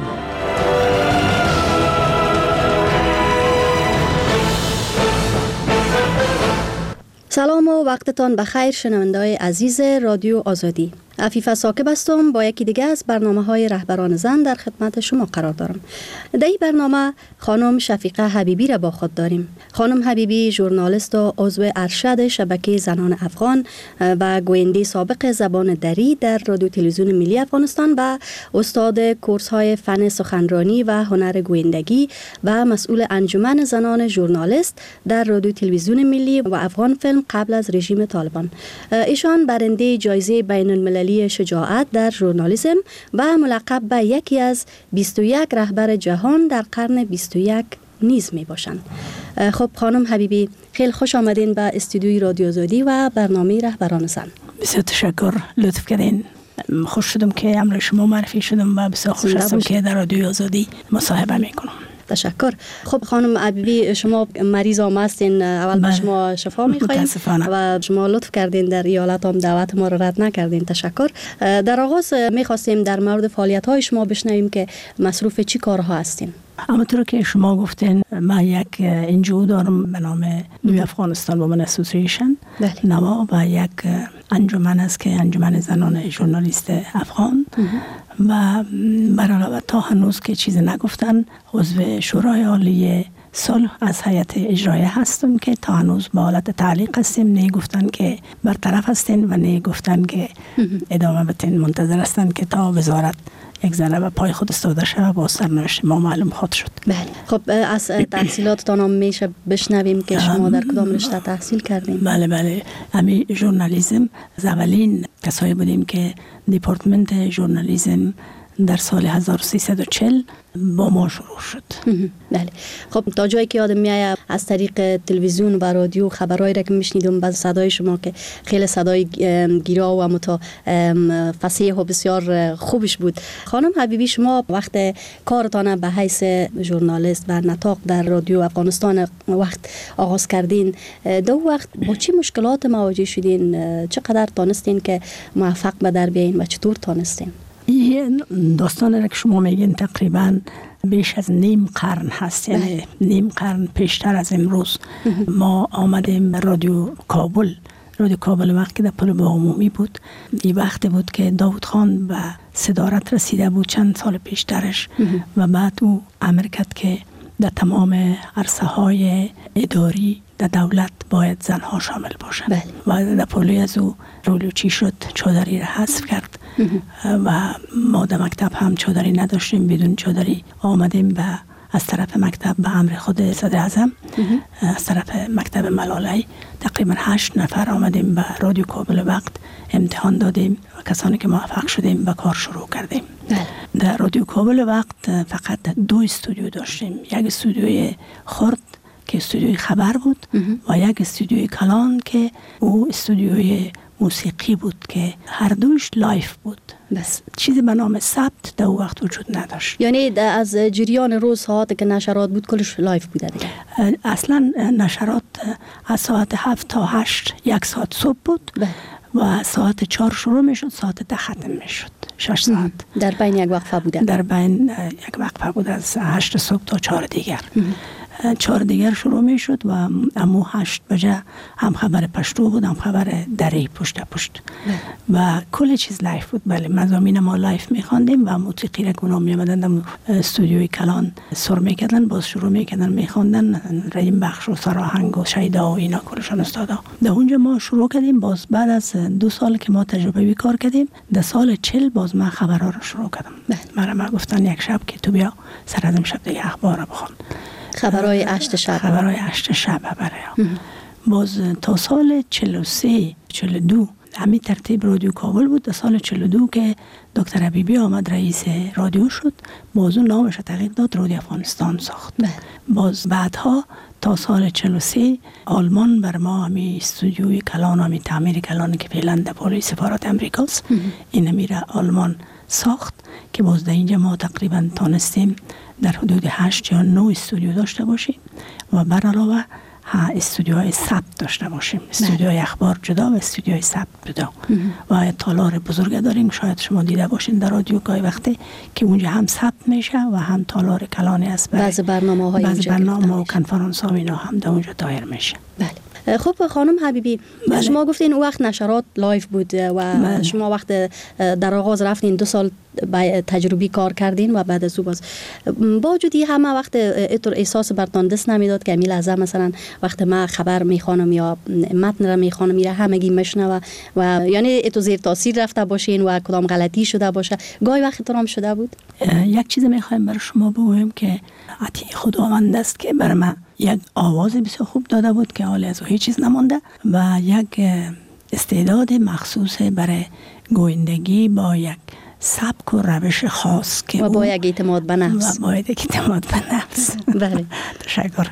سلام و وقتتان بخیر شنونده‌های عزیز رادیو آزادی. عفیفه ساکب هستم. با یکی دیگه از برنامه های رهبران زن در خدمت شما قرار دارم. در این برنامه خانم شفیقه حبیبی را با خود داریم. خانم حبیبی ژورنالیست و عضو ارشد شبکه زنان افغان و گوینده سابق زبان دری در رادیو تلویزیون ملی افغانستان و استاد کورس های فن سخنرانی و هنر گویندگی و مسئول انجمن زنان ژورنالیست در رادیو تلویزیون ملی و افغان فیلم قبل از رژیم طالبان. ایشان برنده جایزه بین المللی شجاعت در ژورنالیسم و ملقب به یکی از بیست و یک رهبر جهان در قرن بیست و یک نیز می باشند. خب خانم حبیبی خیلی خوش آمدین به استودیوی رادیو آزادی و برنامه رهبران زن. بسیار تشکر، لطف کردین. خوش شدم که امر شما معرفی شدم و بسیار خوش هستم که در رادیو آزادی مصاحبه میکنم. تشکر. خب خانم حبیبی شما مریض هم هستین، اول به شما شفا میخوایم و شما لطف کردین در ایالت هم دعوت ما را رد نکردین. تشکر. در آغاز میخواستیم در مورد فعالیت های شما بشنویم که مصروف چی کارها هستین. همونطور که شما گفتین من یک انجیو دارم به نام نیو افغانستان وومن اسوسییشن نوا و یک انجمن است که انجمن زنان ژورنالیست افغان و برای تا هنوز که چیز نگفتن عضو شورای عالی صلح از هیئت اجرایه هستم که تا هنوز با حالت تعلیق هستیم. نه گفتن که برطرف هستین و نه گفتن که ادامه بتین. منتظر هستن که تا وزارت یک ذره به پای خود استاده شد با سرنوشت ما معلوم خود شد. بله. خب از تحصیلاتتان هم میشه بشنویم که شما در کدام رشته تحصیل کردین؟ بله بله. همین ژورنالیسم از اولین کسایی بودیم که دیپارتمنت ژورنالیسم در سال هزار و سیصد و چهل با ما شروع شد. بله. خب تا جایی که یادم میاد از طریق تلویزیون و رادیو خبرایی را که میشنیدم با صدای شما که خیلی صدای گیرا و متا فصیح و بسیار خوبش بود. خانم حبیبی شما وقت کارتان به حیث ژورنالیست و نطاق در رادیو افغانستان وقت آغاز کردین، دو وقت با چه مشکلات مواجه شدین؟ چقدر تانستین که موفق به در بیاین و چطور تانستین؟ این داستان را که شما میگین تقریبا بیش از نیم قرن هست، یعنی نیم قرن پیشتر از امروز ما آمدیم رادیو کابل، رادیو کابل وقت که در پل باغ عمومی بود. این وقت بود که داوود خان به صدارت رسیده بود چند سال پیشترش و بعد او امر کرد که در تمام عرصه های اداری در دولت باید زنها شامل باشند و در پولی از او رولوچی شد، چادری را حذف کرد و ما در مکتب هم چادری نداشتیم. بدون چادری آمدیم به از طرف مکتب به امر خود صدر اعظم از طرف مکتب ملالی تقریبا هشت نفر آمدیم به رادیو کابل وقت امتحان دادیم و کسانی که موفق شدیم به کار شروع کردیم. در رادیو کابل وقت فقط دو استودیو داشتیم، یک استودیوی خرد که استودیوی خبر بود و یک استودیوی کلان که او استودیوی موسیقی بود که هر دوش لایف بود. بس چیزی به نام ثبت در وقت وجود نداشت. یعنی از جریان روز ساعت که نشرات بود کلش لایف بوده دیگه؟ اصلا نشرات از ساعت هفت تا هشت یک ساعت صبح بود بله. و ساعت چهار شروع می شد، ساعت ده ختم می شد، شش ساعت. در بین یک وقفه بوده؟ در بین یک وقفه بود از هشت صبح تا چهار دیگر. چهار دیگر شروع می شد و امو هشت بجه هم خبر پشتو بود، هم خبر دری پشت پشت و کل چیز لایف بود. بله مضامین ما لایف می خواندیم و موسیقی را گناه می آمدن استودیوی کلان سر می کردن، باز شروع می کردن می خواندن ریم بخش و سراهنگ و شیدا و اینا کلشان استادا. در اونجا ما شروع کردیم. باز بعد از دو سال که ما تجربه کار کردیم در سال چل باز من خبرها رو شروع کردم. مرا ما گفتن یک شب که تو بیا سر از شب دیگه اخبار رو بخون، خبرهای هشت شب. خبرهای هشت شب برای باز تا سال چهل و سه چهل و دو همین ترتیب رادیو کابل بود. در سال چهل و دو که دکتر حبیبی آمد رئیس رادیو شد، باز اون نامش تغییر داد، رادیو افغانستان ساخت. بله. باز بعدها تا سال چهل و سه آلمان بر ما همین استودیوی کلان، همین تعمیر کلانی که فعلا در بالای سفارت امریکاست، این میره آلمان ساخت که باز در اینجا ما تقریبا تانستیم در حدود هشت یا نه استودیو داشته باشیم و بر علاوه استودیوهای ثبت داشته باشیم، استودیوهای اخبار جدا و استودیوهای ثبت جدا و تالار بزرگ داریم. شاید شما دیده باشین در رادیو گاهی وقتی که اونجا هم ثبت میشه و هم تالار کلانی است. بعض برنامه‌های بعض برنامه و کنفرانس ها اینا هم در اونجا دایر میشه. بله. خب خانم حبیبی بله. شما گفتین اون وقت نشرات لایف بود و بله. شما وقت در آغاز رفتین دو سال تجربی کار کردین و بعد از او باز با وجودی همه وقت اینطور احساس برتان دست نمیداد که امی لحظه مثلا وقت ما خبر میخوانم یا متن را میخوانم میره همگی مشنوه و یعنی اینطور زیر تاثیر رفته باشین و کدام غلطی شده باشه؟ گاهی وقت ترام شده بود؟ یک چیز میخوایم برای شما بگویم که عطیه خداوند است که برای من یک آواز بسیار خوب داده بود که حالی از هیچ چیز نمانده و یک استعداد مخصوص برای گویندگی با یک سبک و روش خاص که و با یک اعتماد به نفس و با یک اعتماد به نفس بله تشکر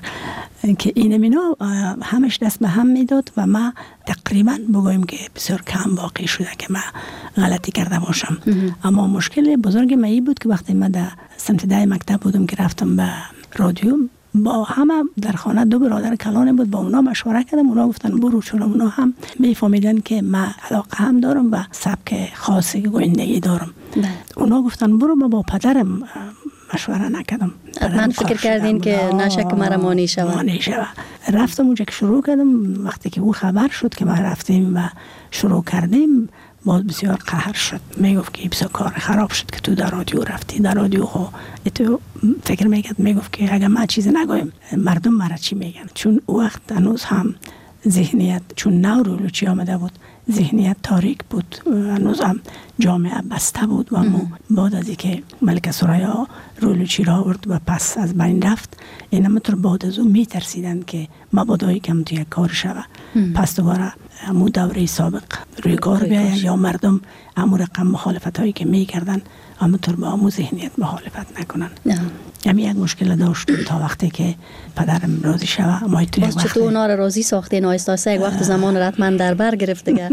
که این مینا همش دست به هم میداد و ما تقریبا بگویم که بسیار کم واقع شده که ما غلطی کرده باشم. اما مشکل بزرگ من این بود که وقتی من در سمت ده مکتب بودم که رفتم به رادیو، با همه در خانه دو برادر کلان بود، با اونا مشوره کردم، اونا گفتن برو، چون اونا هم میفهمیدن که من علاقه هم دارم و سبک خاصی گویندگی دارم. بله. اونا گفتن برو، ما با پدرم مشوره نکردم. من فکر کردین که نشک مرا مانی شود. مانی شود. رفتم اونجا که شروع کردم، وقتی که او خبر شد که ما رفتیم و شروع کردیم باز بسیار قهر شد. میگفت که بسیار کار خراب شد که تو در رادیو رفتی. در رادیو خو تو فکر میکرد، میگفت که اگر ما چیزی نگویم مردم مرا چی میگن، چون وقت هنوز هم ذهنیت چون نو رولوچی آمده بود، ذهنیت تاریک بود، هنوز هم جامعه بسته بود و ما بعد از اینکه ملکه ثریا رولوچی را آورد و پس از بین رفت، این همونطور بعد از اون میترسیدن که مبادایی کم توی کار شود، پس دوباره همون دوره سابق روی کار بیاید یا مردم همون رقم مخالفت هایی که میکردن همونطور با همون ذهنیت مخالفت نکنن. همین یک مشکل داشتم تا وقتی که پدرم راضی شود. اما تو باز چطور اونا را راضی ساختین؟ آیسته آیسته یک وقت زمان را من در بر گرفت دیگه.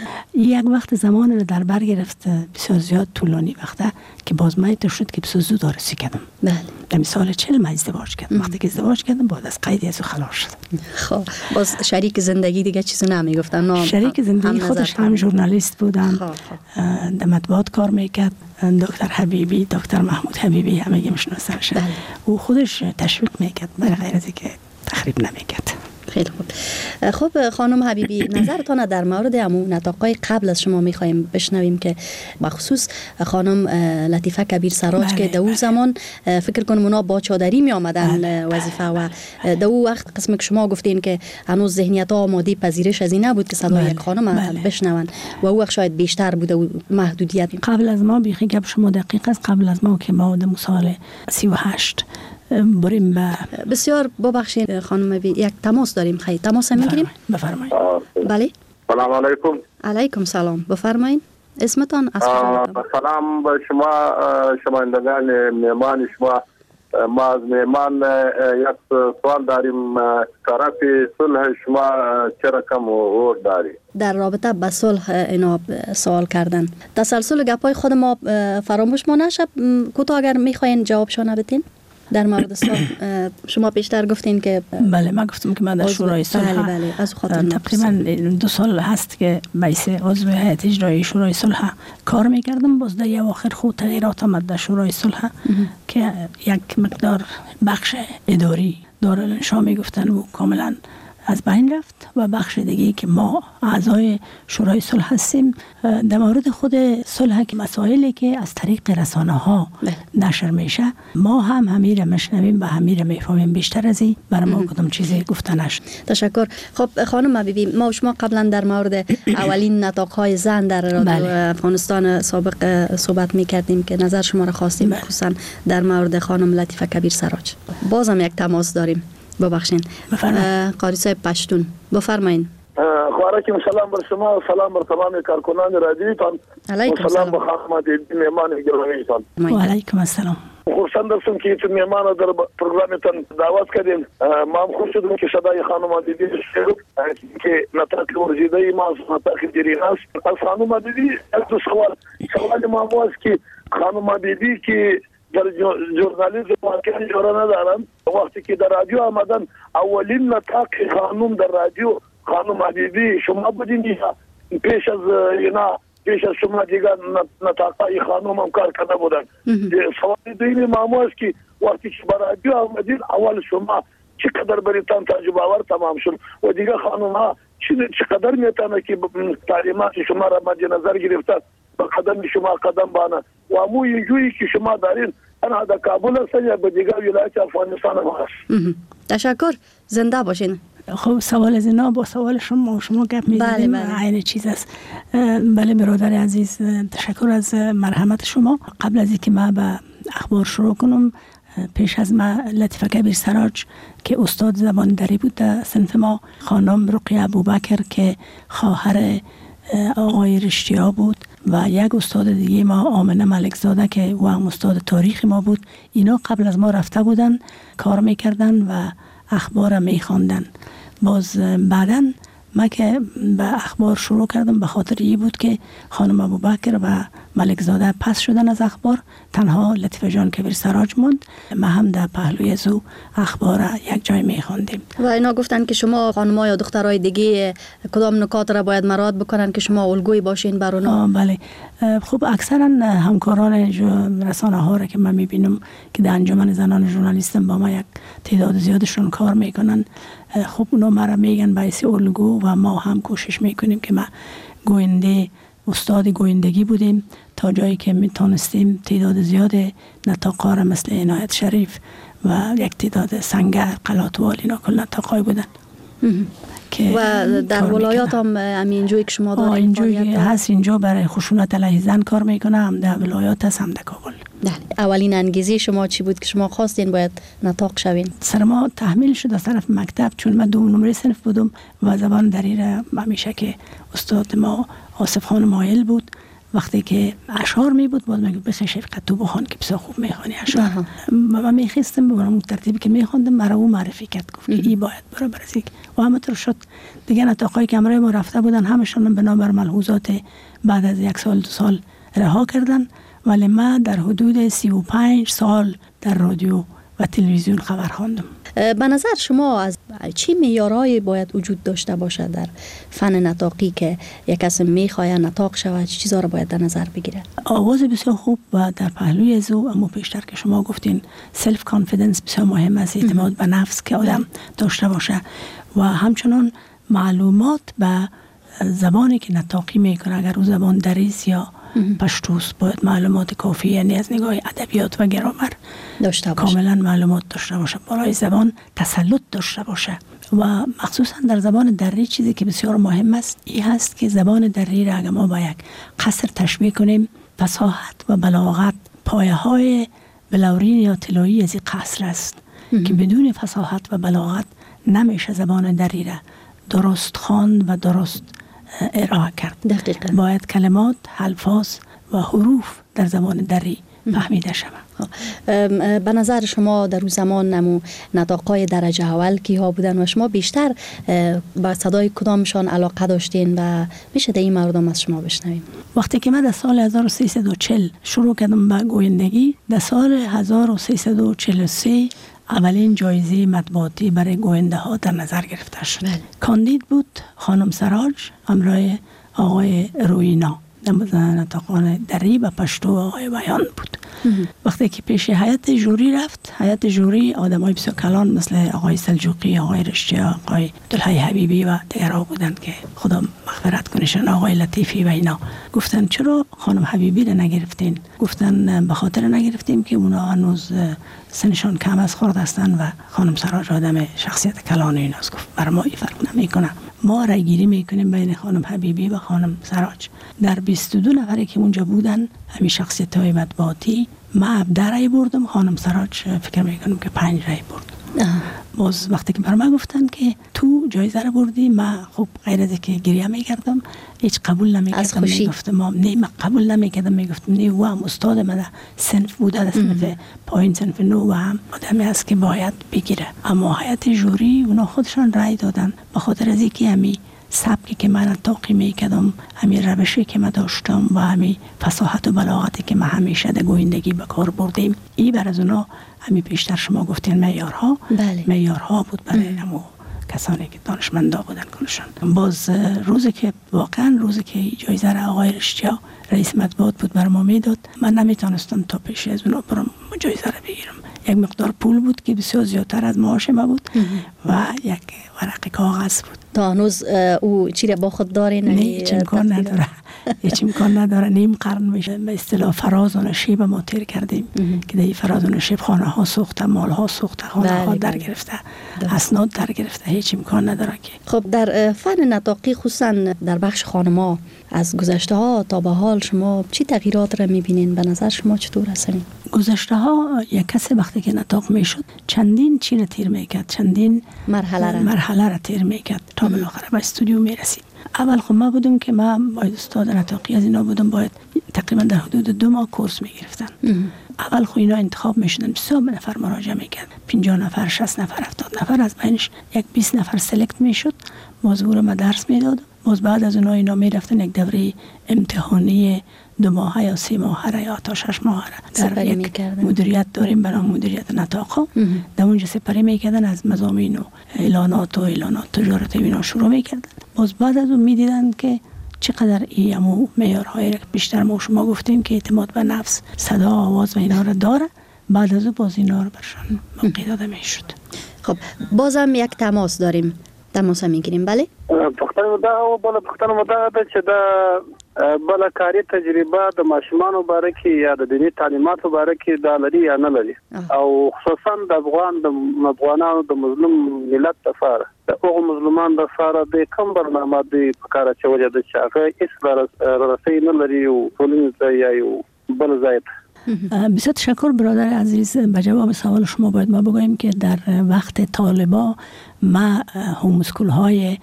یک وقت زمان را در بر گرفت بسیار زیاد طولانی وقته که باز من تو شد که بسیار زود آرسی کردم. بله. در سال چهل من ازدواج کردم. وقتی که ازدواج کردم بعد از قیدی از خلاص شدم. خب باز شریک زندگی دیگه چیزی نمیگفتن؟ نه شریک زندگی خودش هم ژورنالیست بودم، در مطبوعات کار میکرد. دکتر حبیبی، دکتر محمود حبیبی همه میشناسنش. او خودش تشویق میکرد برای غیر از اینکه تخریب نمیکرد. خیلی خوب. خب خانم حبیبی، نظرتان در مورد همون نطاقای قبل از شما میخوایم بشنویم که بخصوص خانم لطیفه کبیر سراج بله، که در اون زمان فکر کنم اونا با چادری می آمدن بله، وظیفه و در اون وقت قسم که شما گفتین که هنوز ذهنیت ها آماده پذیرش از این نبود که صدای بله، یک خانم بله. بشنون و اون وقت شاید بیشتر بوده و محدودیت. قبل از ما بیخی گپ شما دقیق است. قبل از ما که ما در سال سی و هشت بریم به بسیار ببخشید خانم بی یک تماس داریم. خیلی تماس هم میگیریم. بفرمایید. بله. سلام علیکم. علیکم سلام. بفرمایید. اسمتان از سلام به شما شمایندگان مهمان شما. ما از مهمان یک سوال داریم. طرف صلح شما چه رقم اور داری؟ در رابطه با صلح اینا سوال کردن. تسلسل گپای خود ما فراموش ما نشه. کوتاه اگر میخواین جوابشون بدین در مورد صلح. شما پیشتر گفتین که بله من گفتم که من در شورای صلح بله بله از خاطر تقریبا دو سال هست که بیس عضو هیئت اجرایی شورای صلح کار میکردم. باز در اواخر خود تغییرات آمد در شورای صلح که یک مقدار بخش اداری دارالانشا میگفتن و کاملا از بین رفت و بخش دیگه که ما اعضای شورای صلح هستیم در مورد خود صلح که مسائلی که از طریق رسانه ها نشر میشه ما هم همین را میشنویم و همین را میفهمیم. بیشتر از این برای ما کدام چیزی گفته نشد. تشکر. خب خانم حبیبی، ما و شما قبلا در مورد اولین نطاق‌های زن در رادیو بله. افغانستان سابق صحبت میکردیم که نظر شما را خواستیم بله. خصوصا در مورد خانم لطیفه کبیر سراج. بازم یک تماس داریم. ببخشین. قاری صاحب پشتون بفرمایید. علیکم سلام بر شما و سلام بر تمام کارکنان رادیوتان. علیکم سلام به خانم مهمان گرامیتان. و علیکم السلام. خورسند هستم که تو مهمان در پروگرامتان دعوت کردین. ما هم خوش شدم که صدای خانم حبیبی شنیدم که نطاق ورزیده ما از نطاق دیرین است. از خانم حبیبی یک دو سوال سوال ما است که خانم حبیبی که در ژورنالیسم واقعا جوره ندارن. وقتی که در رادیو آمدن اولین نطاق خانم در رادیو خانم حبیبی شما بودین یا پیش از اینا پیش از شما دیگه نطاقای خانم هم کار کرده بودن؟ سوال دیگه ما است که وقتی که بر رادیو آمدین اول شما چقدر بریتان تجربه آور تمام شد و دیگه خانم ها چقدر میتونه که تعلیمات شما را مد نظر گرفتن به قدم شما قدم بانه و امو یجویی که شما دارین انا در کابل هستن یا به دیگر ولایت افغانستان هم هست. تشکر. زنده باشین. خب سوال از اینا با سوال شما شما گپ می‌زدیم بله بله. عین چیز است. بله برادر عزیز تشکر از مرحمت شما. قبل از اینکه ما به اخبار شروع کنم پیش از ما لطیفه کبیر سراج که استاد زبان دری بود در صنف ما، خانم رقیه ابوبکر که خواهر آقای رشتیا بود و یک استاد دیگه ما آمنه ملکزاده که او هم استاد تاریخ ما بود. اینا قبل از ما رفته بودن کار میکردن و اخبار میخواندن. باز بعداً ما که به اخبار شروع کردم به خاطر این بود که خانم ابوبکر و ملکزاده پس شدن از اخبار، تنها لطیفه جان کبیر سراج موند. ما هم در پهلوی زو اخبار یک جای میخواندیم و اینا گفتن که شما خانم‌ها یا دخترای دیگه کدام نکات را باید مراعات بکنن که شما الگویی باشین بر اونا؟ بله. خب اکثرا همکاران رسانه ها را که من میبینم که در انجمن زنان ژورنالیستم با ما یک تعداد زیادشون کار میکنن، خب اونا مرا میگن باعث الگو و ما هم کوشش میکنیم که ما گوینده استاد گویندگی بودیم تا جایی که میتونستیم تعداد زیاد نطاقا را مثل عنایت شریف و یک تعداد سنگر قلاتوال اینا کل نطاقای بودن و در ولایات هم همینجوری که شما دارید اینجوری هست. اینجا برای خشونت علیه زن کار میکنه، هم در ولایات هست هم در کابل. اولین انگیزه شما چی بود که شما خواستین باید نطاق شوین؟ سر ما تحمیل شد از طرف مکتب، چون من دوم نمره صنف بودم و زبان دری را همیشه که استاد ما آصف خان مایل بود وقتی که اشعار می بود باید میگفت بسیار شفقت تو بخوان که بسیار خوب میخوانی اشعار. من میخواستم به اون ترتیبی که میخواندم مرا او معرفی کرد، گفت که این باید برای برزیک و همونطور شد. دیگه نطاقای که همراه ما رفته بودن همشون بنابر ملحوظات بعد از یک سال دو سال رها کردن، ولی ما در حدود سی و پنج سال در رادیو و تلویزیون خبر خواندم. به نظر شما از چی معیارهایی باید وجود داشته باشد در فن نطاقی که یک کس میخواد نطاق شود، چه چیزا را باید در نظر بگیره؟ آواز بسیار خوب و در پهلوی از او اما پیشتر که شما گفتین سلف کانفیدنس بسیار مهم است، اعتماد به نفس که آدم داشته باشه و همچنان معلومات به زبانی که نطاقی میکنه. اگر او زبان دریز یا پشتوس باید معلومات کافی، یعنی از نگاه ادبیات و گرامر داشته باشه، کاملا معلومات داشته باشه، برای زبان تسلط داشته باشه. و مخصوصا در زبان دری چیزی که بسیار مهم است این هست که زبان دری را اگر ما با یک قصر تشبیه کنیم، فصاحت و بلاغت پایه های بلورین یا طلایی از این قصر است که بدون فصاحت و بلاغت نمیشه زبان دری را درست خواند و درست ارائه کرد. دقیقاً. باید کلمات، الفاظ و حروف در زبان دری فهمیده شود. به نظر شما در اون زمان نمو نطاقای درجه اول کی ها بودن و شما بیشتر با صدای کدامشان علاقه داشتین و میشه در این مردم از شما بشنویم؟ وقتی که من در سال هزار و سیصد و چهل شروع کردم به گویندگی، در سال هزار و سیصد و چهل و سه اولین جایزه مطبوعاتی برای گوینده ها در نظر گرفته شد. کاندید بود خانم سراج همراه آقای روینا، نطاقان دری و پشتو و آقای بیان بود. وقتی که پیش هیئت جوری رفت، هیئت جوری آدمای بسیار کلان مثل آقای سلجوقی، آقای رشتی، آقای عبدالحی حبیبی و دیگرها بودند که خدا مغفرت کنشن، آقای لطیفی و اینا. گفتن چرا خانم حبیبی رو نگرفتین؟ گفتن به خاطر نگرفتیم که اونا هنوز سنشان کم از خورد هستن و خانم سراج آدم شخصیت کلان ایناست. گفت بر ما این فرق نمیکنه، ما رای گیری میکنیم بین خانم حبیبی و خانم سراج. در بیست و دو نفری که اونجا بودن همین شخصیت های مطبوعاتی، ما هفده رای بردم، خانم سراج فکر میکنم که پنج رای برد. باز وقتی که بر من گفتن که تو جایزه رو بردی، من خب غیر از که گریه میکردم، هیچ قبول نمیکردم. میگفتم نه، من قبول نمیکردم، میگفتم نه و هم استاد من صنف بوده، صنف پایین، صنف نو و هم آدمی هست که باید بگیره. اما هیئت جوری اونا خودشان رای دادن به خاطر از اینکه همی سبکی که من نطاقی میکردم، همین روشی که من داشتم و همین فصاحت و بلاغتی که من همیشه در گویندگی به کار بردیم، این بر از اونا همین پیشتر شما گفتین معیارها بله. معیارها بود برای نمو کسانی که دانشمندا بودن کنشان. باز روزی که واقعا روزی که جایزه را آقای رشتیا رئیس مطبوعات بود بر ما میداد، من نمیتونستم تا پیش از اونا برم جایزه را بگیرم. یک مقدار پول بود که بسیار زیادتر از معاش ما بود و یک ورق کاغذ بود. تا هنوز او چی را با خود دارین؟ نه هیچ امکان نداره، هیچ امکان نداره. نیم قرن میشه به اصطلاح فراز و نشیب ما تیر کردیم که در فراز و نشیب خانه ها سوخته، مال ها سوخته، خانه ها در گرفته، اسناد در گرفته، هیچ امکان نداره که. خب در فن نطاقی خصوصا در بخش خانما از گذشته ها تا به حال شما چی تغییرات را میبینین؟ به نظر شما چطور هستین؟ گذشته ها یک کسی وقتی که نطاق میشد چندین چی را تیر میکرد، چندین مرحله را مرحله را تیر میکرد تا بالاخره به استودیو میرسید. اول خب ما بودم که من باید استاد نطاقی از اینا بودم، باید تقریبا در حدود دو ماه کورس میگرفتن. اول خب اینا انتخاب میشدن، بسیار نفر مراجعه میکرد، پنجاه نفر، شصت نفر، هفتاد نفر، از بینش یک بیست نفر سلکت میشد، موضوع رو ما درس میدادم. باز بعد از اونها اینا میرفتن یک دوره امتحانی دو ماهه یا سه ماهه یا تا شش ماهه در یک مدیریت داریم به نام مدیریت نطاق، در اونجا سپری میکردن، از مضامین و اعلانات و اعلانات تجارت اینا شروع میکردن. باز بعد از اون میدیدن که چقدر ایمو معیارهای بیشتر ما شما گفتیم که اعتماد به نفس، صدا، آواز و اینا رو داره، بعد از اون باز اینا رو برشان موقع داده میشد. خب بازم یک تماس داریم، تماس میگیریم. بله پختن مده او بالا پختن مده ده چې دا بالا کاری تجربه د ماشومان مبارکي یا د دینی تعلیمات مبارکي دا لري یا نه لري، او خصوصا د افغان د افغانانو د مظلوم ملت لپاره د هغو مظلومان لپاره د کوم برنامه دی په کار اچولې ده چې هغه هیڅ رسۍ نه لري او ټولنیز یا یو بل ځای. بسیار تشکر برادر عزیز. به جواب سوال شما باید ما بگویم که در وقت طالبا ما هومسکول های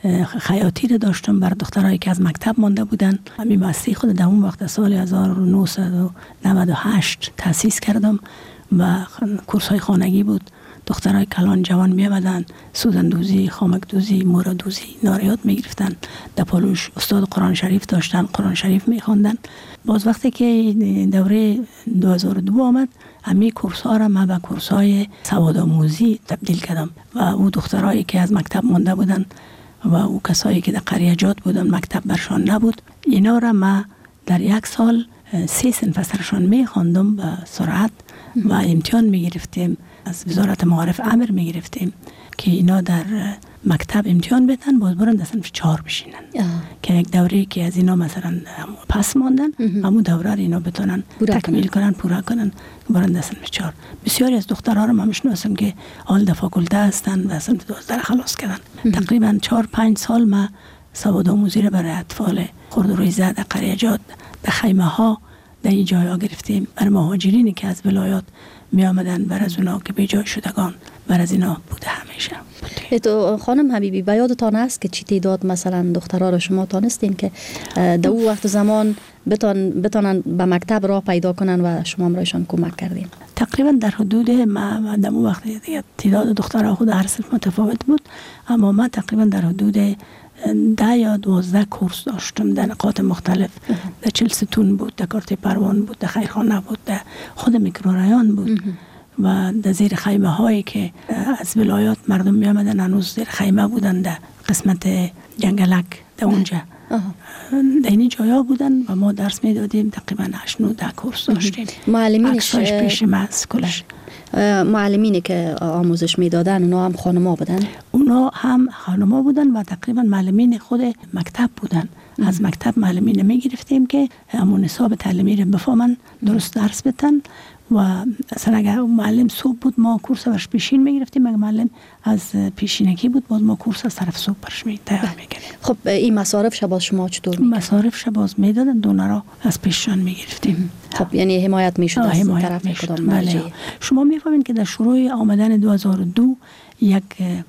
خیاطی رو داشتم بر دخترایی که از مکتب مانده بودن. همین بسته خود در اون وقت سال هزار و نهصد و نود و هشت تأسیس کردم و کورس های خانگی بود. دخترای کلان جوان می آمدن سوزن دوزی، خامک دوزی، مورا دوزی ناریات می گرفتن. در پالوش استاد قرآن شریف داشتن، قرآن شریف می خواندن. باز وقتی که دوره دو هزار و دو آمد، همین کورس ها را من به کورس های سوادآموزی تبدیل کردم و او دخترایی که از مکتب مانده بودن و او کسایی که در قریجات بودن مکتب برشان نبود، اینا را من در یک سال سه صنف سرشان می خواندم به سرعت و امتحان می گرفتیم. از وزارت معارف امر می گرفتیم که اینا در مکتب امتحان بدن، باز برن در صنف چهار بشینن آه. که یک دوره که از اینا مثلا پس ماندن همون دوره رو اینا بتونن تکمیل کنن، پورا کنن، برن در صنف چهار. بسیاری از دخترها رو من میشناسم که حال در فاکولته هستن و صنف دوازده خلاص کردن. تقریبا چهار پنج سال ما سوادآموزی رو برای اطفال خرد و ریزه در قریجات، در خیمه ها، در این جایا گرفتیم. برای مهاجرینی که از ولایات می آمدن، بر از اونا که بیجای شدگان، بر از اینا بوده همیشه. تو خانم حبیبی به یادتان است که چی تعداد مثلا دخترها رو شما تانستین که در اون وقت زمان بتان بتانن به مکتب راه پیدا کنن و شما امرایشان کمک کردین؟ تقریبا در حدود ما در اون وقت تعداد دخترها خود هر صنف متفاوت بود، اما ما تقریبا در حدود ده یا دوازده کورس داشتم در نقاط مختلف. در چلستون بود، در کارت پروان بود، در خیرخانه بود، در خود میکرورایان بود و در زیر خیمه هایی که از ولایات مردم می آمدن هنوز زیر خیمه بودن، در قسمت جنگلک در اونجا در این جایا بودن و ما درس می دادیم. تقریبا هشت نه ده کورس داشتیم. معلمینش پیش ما از کلش. معلمینی که آموزش میدادن اونا هم خانما بودن؟ اونا هم خانما بودن و تقریبا معلمین خود مکتب بودن. ام. از مکتب معلمین می گرفتیم که همون نصاب تعلیمی رو بفهمن، درست درس بدن و اصلا اگر معلم صبح بود ما کورس برش پیشین می گرفتیم، اگر معلم از پیشینکی بود باز ما کورس از طرف صبح برش می تیار می گرفتیم. خب این مصارف شباز شما چطور می کردن؟ مصارف شباز می دادن، دونا را از پیششان می گرفتیم. خب یعنی حمایت می شد از طرف کدام مرجع؟ شما می فهمید که در شروع آمدن دو هزار و دو یک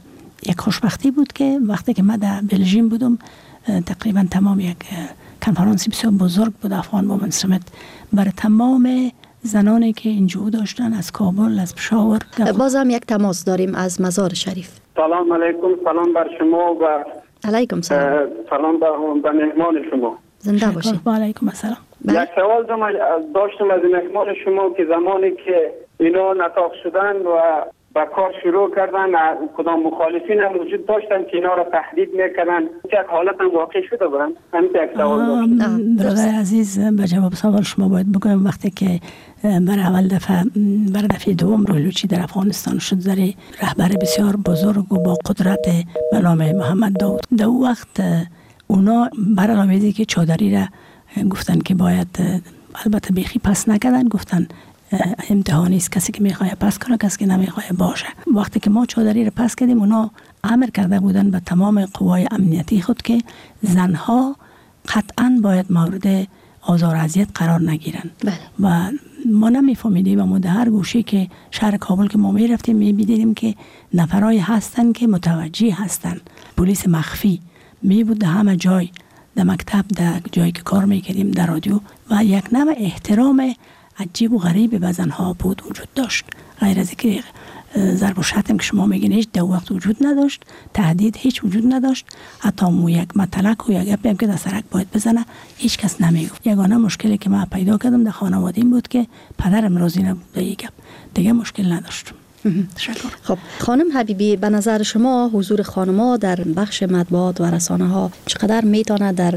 یک خوشبختی بود که وقتی که من در بلژیم بودم، تقریبا تمام یک کنفرانسی بسیار بزرگ بود افغان وومن سمیت برای تمام زنانی که اینجا داشتن از کابل، از پشاور. باز هم یک تماس داریم از مزار شریف. سلام علیکم، سلام بر شما و علیکم سلام. سلام به مهمان شما. زنده باشید. و علیکم السلام. یک سوال داشتم از مهمان شما که زمانی که اینا نطاق شدن و با کار شروع کردن، کدام مخالفین هم وجود داشتن که اینا را تهدید میکردن، یک حالت هم واقع شده بودن؟ همین یک سوال داشتم. برادر عزیز، به جواب سوال شما باید بگویم وقتی که برای اول دفعه برای دفعه دوم رویلوچی در افغانستان شد، زری رهبر بسیار بزرگ و با قدرت به نام محمد داود، در اون وقت اونا برای رامیزی که چادری را گفتن که باید، البته بیخی پس نکردن، گفتن امتحانی است، کسی که میخواد پس کنه، کسی که نمیخواد باشه. وقتی که ما چادری رو پس کردیم، اونا امر کرده بودن به تمام قوای امنیتی خود که زنها قطعا باید مورد آزار و اذیت قرار نگیرن. بله. و ما نمیفهمیدیم و ما در هر گوشه که شهر کابل که ما میرفتیم میبینیم که نفرای هستن که متوجه هستن، پلیس مخفی می بود در همه جای، در مکتب، در جایی که کار میکردیم، در رادیو، و یک نوع احترام عجیب و غریب به زنها بود وجود داشت. غیر از اینکه ضرب و شتم که شما میگین هیچ در وقت وجود نداشت، تهدید هیچ وجود نداشت، حتی مو یک مطلق و یک گپی که در سرک باید بزنه هیچ کس نمیگفت. یگانه مشکلی که من پیدا کردم در خانواده این بود که پدرم راضی نبود به یک گپ، دیگه مشکل نداشتم. تشکر. خب خانم حبیبی، به نظر شما حضور خانم‌ها در بخش مطبوعات و رسانه ها چقدر میتونه در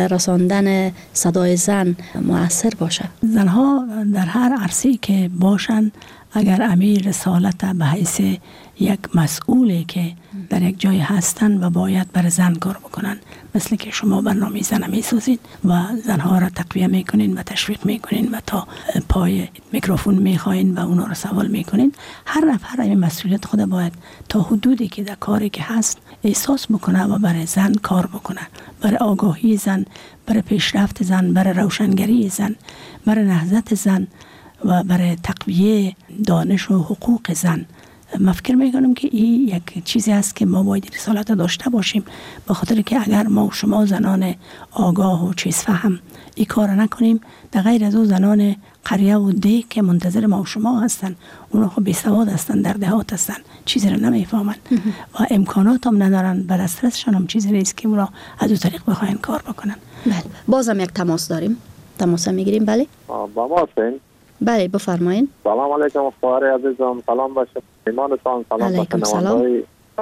رساندن صدای زن مؤثر باشه؟ زنها در هر عرصه‌ای که باشن، اگر امیر رسالت به حیث یک مسئولی که در یک جای هستن و باید بر زن کار بکنن، مثل که شما برنامه زن میسازید و زنها را تقویه میکنین و تشویق میکنین و تا پای میکروفون میخواین و اونا را سوال میکنین، هر نفر این مسئولیت خود باید تا حدودی که در کاری که هست احساس بکنه و برای زن کار بکنه، برای آگاهی زن، برای پیشرفت زن، برای روشنگری زن، برای نهضت زن و برای تقویه دانش و حقوق زن. من فکر میکنم که این یک چیزی است که ما باید رسالت داشته باشیم، به خاطر که اگر ما و شما زنان آگاه و چیز فهم این کار نکنیم، در غیر از او زنان قریه و ده که منتظر ما و شما هستن، اونا خب بیسواد هستن، در دهات هستن، چیزی رو نمیفهمن و امکانات هم ندارن، به دسترسشان هم چیزی نیست که اونا از او طریق بخواین کار بکنن. بله، بازم یک تماس داریم، تماس میگیریم. بله با ما هستین؟ بله بفرمایین. سلام علیکم خواهر عزیزم، سلام باشه ایمانتان، سلام علیکم سلام.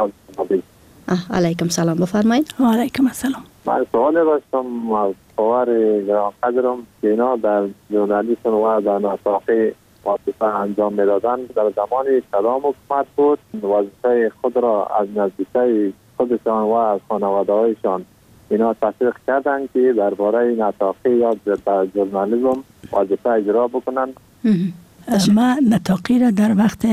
علیکم سلام بفرمایید. و علیکم السلام. من سوالی داشتم از خواهر گرانقدرم که اینا در ژورنالیسم و در نطاقی وظیفه انجام میدادن، در زمان کدام حکومت بود وظیفه خود را از نزدیکای خودشان و از خانواده هایشان اینا تشویق کردن که درباره نطاقی یا در ژورنالیسم وظیفه اجرا بکنن؟ ما نطاقی را در وقت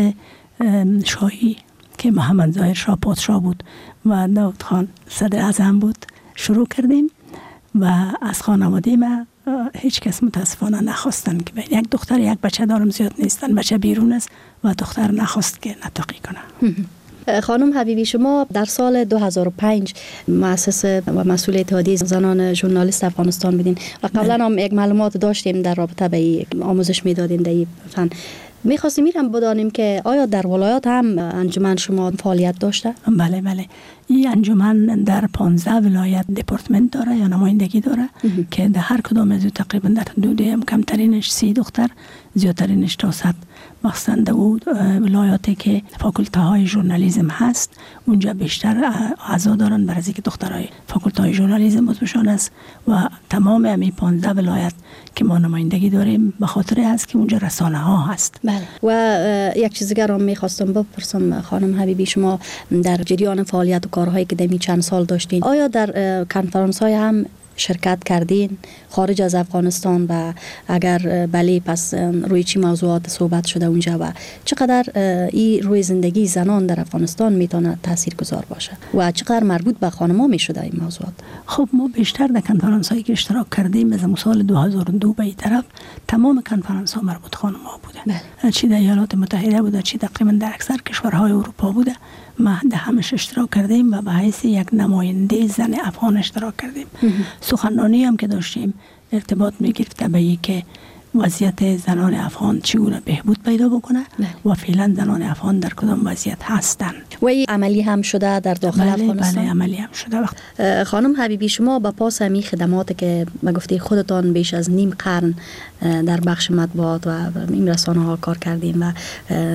شاهی که محمد ظاهر شاه پادشاه بود و داود خان صدر اعظم بود شروع کردیم و از خانواده ما هیچ کس متاسفانه نخواستن که یک دختر یک بچه دارم زیاد نیستن، بچه بیرون است و دختر نخواست که نطاقی کنه. خانم حبیبی، شما در سال دو هزار و پنج مؤسس و مسئول اتحادیه زنان ژورنالیست افغانستان بودین و قبلا هم یک معلومات داشتیم در رابطه به آموزش میدادین در این فن. میخواستیم میرم بدانیم که آیا در ولایات هم انجمن شما فعالیت داشته؟ بله بله، این انجمن در پانزده ولایت دپارتمنت داره یا نمایندگی داره که در هر کدام از تقریبا در حدود کمترینش سی دختر، زیادترینش تا صد، مخصوصا در ولایاتی که فاکولته های ژورنالیسم هست اونجا بیشتر اعضا دارن، برای اینکه دخترای فاکولته های ژورنالیسم عضوشان است و تمام همین پانزده ولایت که ما نمایندگی داریم به خاطر است که اونجا رسانه ها هست. بله. و یک چیز دیگر هم میخواستم بپرسم خانم حبیبی، شما در جریان فعالیت و کارهایی که دمی چند سال داشتین، آیا در کنفرانس های هم شرکت کردین خارج از افغانستان و اگر بله پس روی چی موضوعات صحبت شده اونجا و چقدر این روی زندگی زنان در افغانستان میتونه تاثیرگذار باشه و چقدر مربوط به خانم‌ها میشده این موضوعات؟ خب ما بیشتر در کنفرانس هایی که اشتراک کردیم از سال دو هزار و دو به این طرف تمام کنفرانس ها مربوط خانم‌ها بوده. بله. چی در ایالات متحده بوده، چی تقریبا در اکثر کشورهای اروپا بوده، ما در همش اشتراک کردیم و به حیث یک نماینده زن افغان اشتراک کردیم. سخنرانی هم که داشتیم ارتباط میگرفت به این که وضعیت زنان افغان چگونه بهبود پیدا بکنه و فعلا زنان افغان در کدام وضعیت هستند. و این عملی هم شده در داخل بله افغانستان؟ بله عملی هم شده. خانم حبیبی، شما با پاس همی خدمات که ما گفتی خودتان بیش از نیم قرن در بخش مطبوعات و این رسانه ها کار کردین و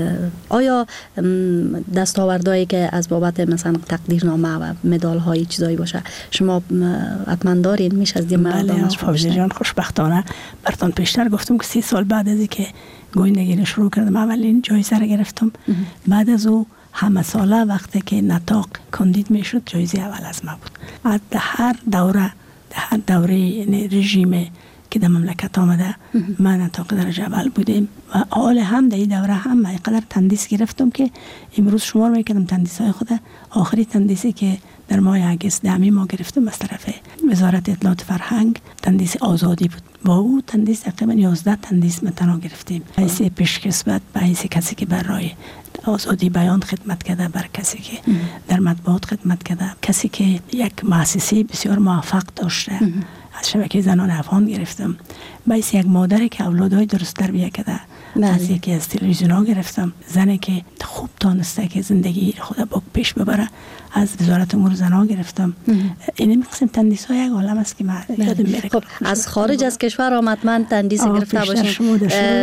آیا دستاوردهایی که از بابت مثلا تقدیرنامه و مدال های چیزایی باشه شما حتما دارین؟ میشه از دیم بله فوزی جان، خوشبختانه براتون پیشتر گفتم که سی سال بعد از اینکه گویندگی شروع کردم اولین جایزه را گرفتم. بعد از او همه ساله وقتی که نطاق کاندید میشد جایزه اول از ما بود. از هر دوره در هر دوره رژیم که در مملکت آمده من نطاق درجه اول بودیم و حال هم در این دوره هم من اینقدر تندیس گرفتم که امروز شمار میکردم تندیس های خود. آخری تندیسی که در ماه اگست دهمی ما گرفتم از طرف وزارت اطلاعات فرهنگ تندیس آزادی بود. با او تندیس تقریبا یازده تندیس متنا گرفتیم. حیث پیشکسوت به حیث کسی که برای آزادی بیان خدمت کرده، بر کسی که در مطبوعات خدمت کرده، کسی که یک مؤسسه بسیار موفق داشته. از شبکه زنان افغان گرفتم. باعث یک مادری که اولادهای درست تربیت کرده. از یکی از تلویزیون ها گرفتم. زنی که خوب دانسته که زندگی خود با پیش ببره. از وزارت امور زنها گرفتم. این قسم تندیس ها یک عالم است که من یادم میره. خب از خارج از کشور آمدن تندیس گرفته باشین.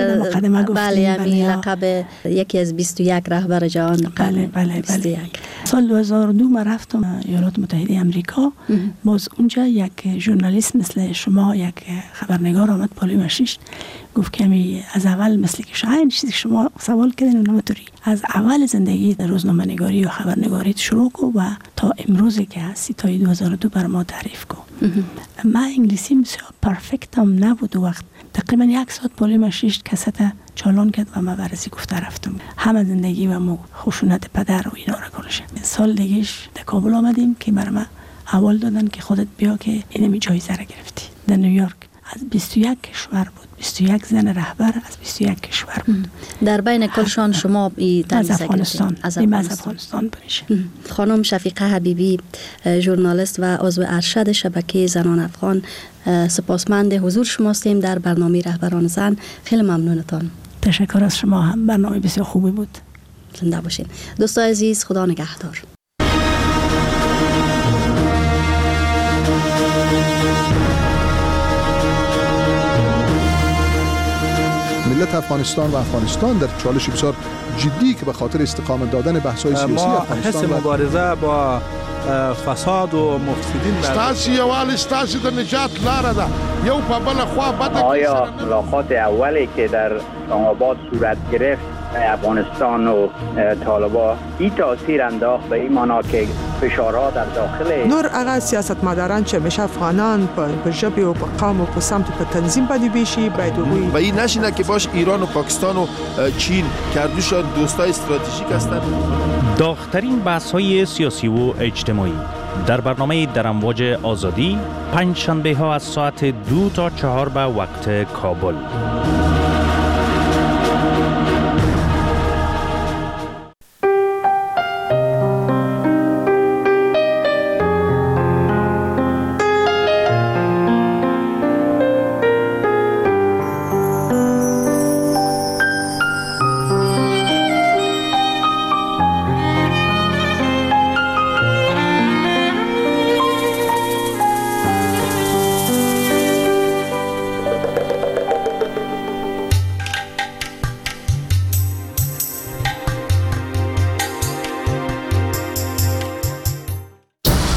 بله همین لقب یکی از بیست و یک رهبر جهان. بله بله بله. سال دو هزار و دو من رفتم ایالات متحده امریکا. باز اونجا یک ژورنالیست مثل شما، یک خبرنگار آمد پالوی مشیش گفت که از اول مثل که شاید چیزی شما سوال کردین اونم طوری از اول زندگی روزنامه نگاری و خبرنگاری شروع کو و تا امروزی که هستی تا دو هزار و دو بر ما تعریف کو. من انگلیسی بسیار پرفکت هم نبود و وقت تقریبا یک ساعت پالوی مشیش کست چالان کرد و من برسی گفته رفتم. همه زندگی و مو خشونت پدر و اینا را کنش. سال دیگهش در کابل آمدیم که برای من اول دادن که خودت بیا که اینمی جایزه را گرفتی. در نیویورک از بیست و یک کشور بود، بیست و یک زن رهبر از بیست و یک کشور بود. در بین کلشان شما از افغانستان از افغانستان بریشه. خانم شفیقه حبیبی، ژورنالیست و عضو ارشد شبکه زنان افغان، سپاسمند حضور شما هستیم در برنامه رهبران زن. خیلی ممنونتان. تشکر از شما، هم برنامه بسیار خوبی بود. زنده باشین دوستان عزیز، خدا نگهدار. ملت افغانستان و افغانستان در چالش بسیار جدی که به خاطر استقامت دادن بحث‌های سیاسی افغانستان ما حس مبارزه با فساد و مفسدین ستاسي یوال ستاسي د نجات لاره ده یو په بل خوا بده. آیا ملاقات اولی که در اسلام آباد صورت گرفت افغانستان و طالبان این تاثیر انداخت به این معنا که فشارها در داخل نور هغه سیاستمداران چې همیشه افغانان په ژبې او په قوم او په سمت په تنظیم باندې بیشي باید وګوري و این نشینه که باش ایران و پاکستان و چین کردوشان دوستای استراتژیک هستند. داغ‌ترین بحث‌های سیاسی و اجتماعی در برنامه در امواج آزادی پنج شنبه ها از ساعت دو تا چهار به وقت کابل.